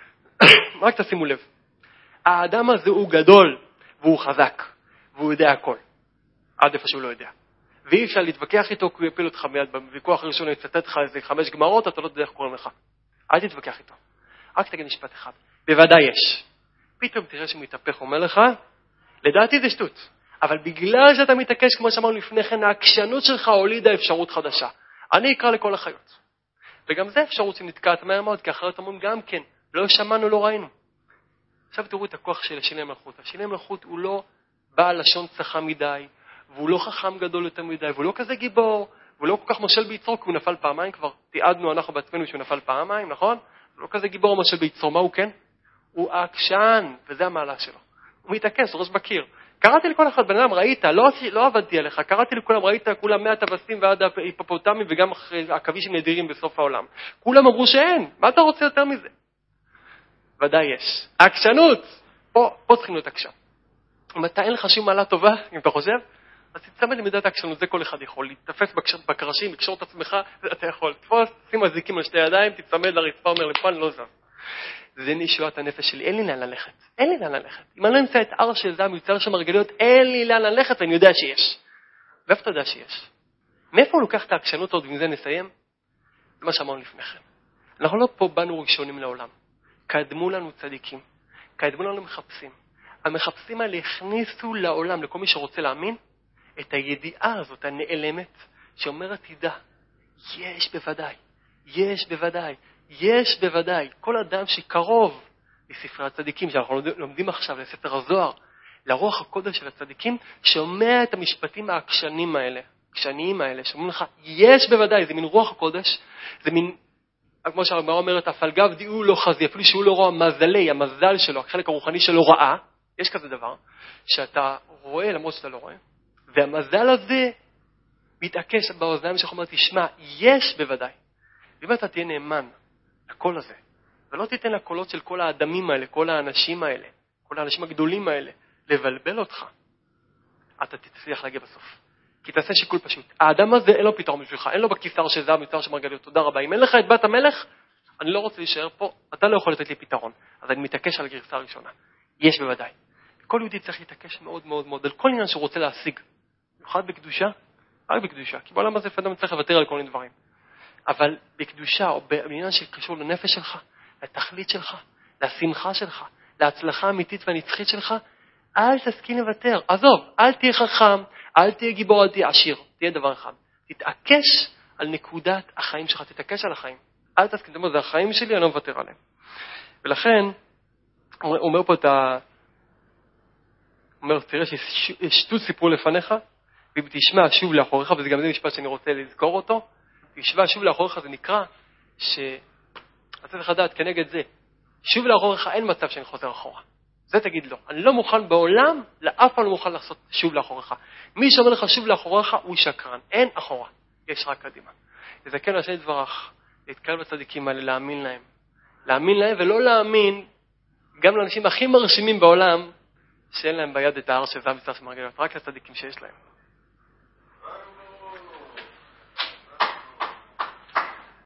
רק תשימו לב. האדם הזה הוא גדול, והוא חזק, והוא יודע הכל. עד איפה שהוא לא יודע. ואי אפשר להתווכח איתו, כי הוא יפיל אותך מיד. בוויכוח הראשון הוא יצטט לך איזה 5 גמרות, אתה לא יודע איך קוראים לך. אל תתווכח איתו. רק תגיד משפט אחד. בוודאי יש. פתאום תראה שהוא מתהפך, אומר לך, לדעתי זה שטות. אבל בגלל שאתה מתעקש, כמו שאמרנו לפני כן, העקשנות שלך הולידה אפשרות חדשה. אני אקרא לכל החיות. וגם זה אפשרות שנתקעת מהר מאוד, כי החיות אומרים גם כן, לא שמענו, לא ראינו. עכשיו תראו את הכוח של השני המלכות. השני המלכות הוא לא בעל לשון צחה מדי, והוא לא חכם גדול יותר מדי, והוא לא כזה גיבור, והוא לא כל כך מושל ביצרו, כי הוא נפל פעמיים כבר. תיעדנו אנחנו בעצמנו שהוא נפל פעמיים, נכון? הוא לא כזה גיבור מושל ביצרו. מה הוא כן? הוא עקשן, וזה המעלה שלו. הוא מתעקש, ראש בקיר. קראתי לכל אחד, בן אדם, ראית, לא עבדתי עליך, קראתי לכולם, ראית, כולם 100 טווסים ועד ההיפופוטמים וגם עכבישים נדירים בסוף העולם. כולם אמרו שאין, מה אתה רוצה יותר מזה? ודאי יש. העקשנות! פה צריכים להיות עקשן. אם אתה אין לך שום מעלה טובה, אם אתה חושב, אז תצמד למידת העקשנות, זה כל אחד יכול. להתתפס בקרשים, לקשור את עצמך, אתה יכול. תפוס, שים הזיקים על 2 ידיים, תצמד לרצפה, אומר לפה, אני לא זז. זה נשואת הנפש שלי, אין לי לאן ללכת. אין לי לאן ללכת. אם אני לא אמצא את הר של זה, מיוצר שם מרגליות, אין לי לאן ללכת, ואני יודע שיש. ואיפה אתה יודע שיש? מאיפה הוא לוקח את העקשנות עוד, ועם זה נסיים? זה מה שאמרנו לפני כן. אנחנו לא פה באנו ראשונים לעולם. קדמו לנו צדיקים. קדמו לנו מחפשים. המחפשים האלה הכניסו לעולם, לכל מי שרוצה להאמין, את הידיעה הזאת, הנעלמת, שאומרת, תדע, יש בוודאי, יש בוודאי. יש בוודאי, כל אדם שקרוב לספרי הצדיקים, שאנחנו לומדים עכשיו לספר הזוהר, לרוח הקודש של הצדיקים, שומע את המשפטים העקשניים האלה, שאומרים לך, יש בוודאי, זה מין רוח הקודש, זה מין, כמו שהגמרא אומרת, הפלגב דיהו לא חזי, אפילו שהוא לא רואה מזלי, המזל שלו, החלק הרוחני שלו ראה, יש כזה דבר, שאתה רואה למרות שאתה לא רואה, והמזל הזה מתעקש באוזניים שלך, אומר, תשמע, יש בוודאי. ואם אתה תהיה נאמן, הקול הזה, ולא תיתן לקולות של כל האדמים האלה, כל האנשים האלה, כל האנשים הגדולים האלה, לבלבל אותך, אתה תצליח להגיע בסוף. כי תעשה שיקול פשוט. האדם הזה אין לו פתרון בשבילך, אין לו בכיסר שזה המיוצר שמרגליות, תודה רבה. אם אין לך את בת המלך, אני לא רוצה להישאר פה, אתה לא יכול לתת לי פתרון. אז אני מתעקש על הגרסה הראשונה. יש בוודאי. כל יהודי צריך להתעקש מאוד מאוד מאוד, על כל עניין שהוא רוצה להשיג. במיוחד בקדושה, רק בקדושה, כי בעולם הזה אדם צריך לוותר על כל מיני דברים. אבל בקדושה או בעניין שקשור לנפש שלך, לתכלית שלך, לשמחה שלך, להצלחה האמיתית והנצחית שלך, אל תסכים לוותר. עזוב, אל תהיה חכם, אל תהיה גיבור, אל תהיה עשיר. תהיה דבר אחד. תתעקש על נקודת החיים שלך, תתעקש על החיים. אל תסכים, זה החיים שלי, אני לא מוותר עליהם. ולכן, הוא אומר פה אומר, תראה ששטות סיפרו לפניך, ואם תשמע שוב לאחוריך, וזה גם זה משפט שאני רוצה לזכור אותו, תשמע שוב לאחוריך, זה נקרא אתה צריך לדעת כנגד זה. שוב לאחוריך אין מצב שאני חוזר אחורה. זה תגיד לו. אני לא מוכן בעולם, לאף פעם לא מוכן לעשות שוב לאחוריך. מי שאומר לך שוב לאחוריך הוא שקרן. אין אחורה, יש רק קדימה. לזכן לשני דברך, להתקרב לצדיקים האלה, להאמין להם. להאמין להם ולא להאמין גם לאנשים הכי מרשימים בעולם, שאין להם ביד את ההר שזה המצווה של מרגליות, רק לצדיקים שיש להם.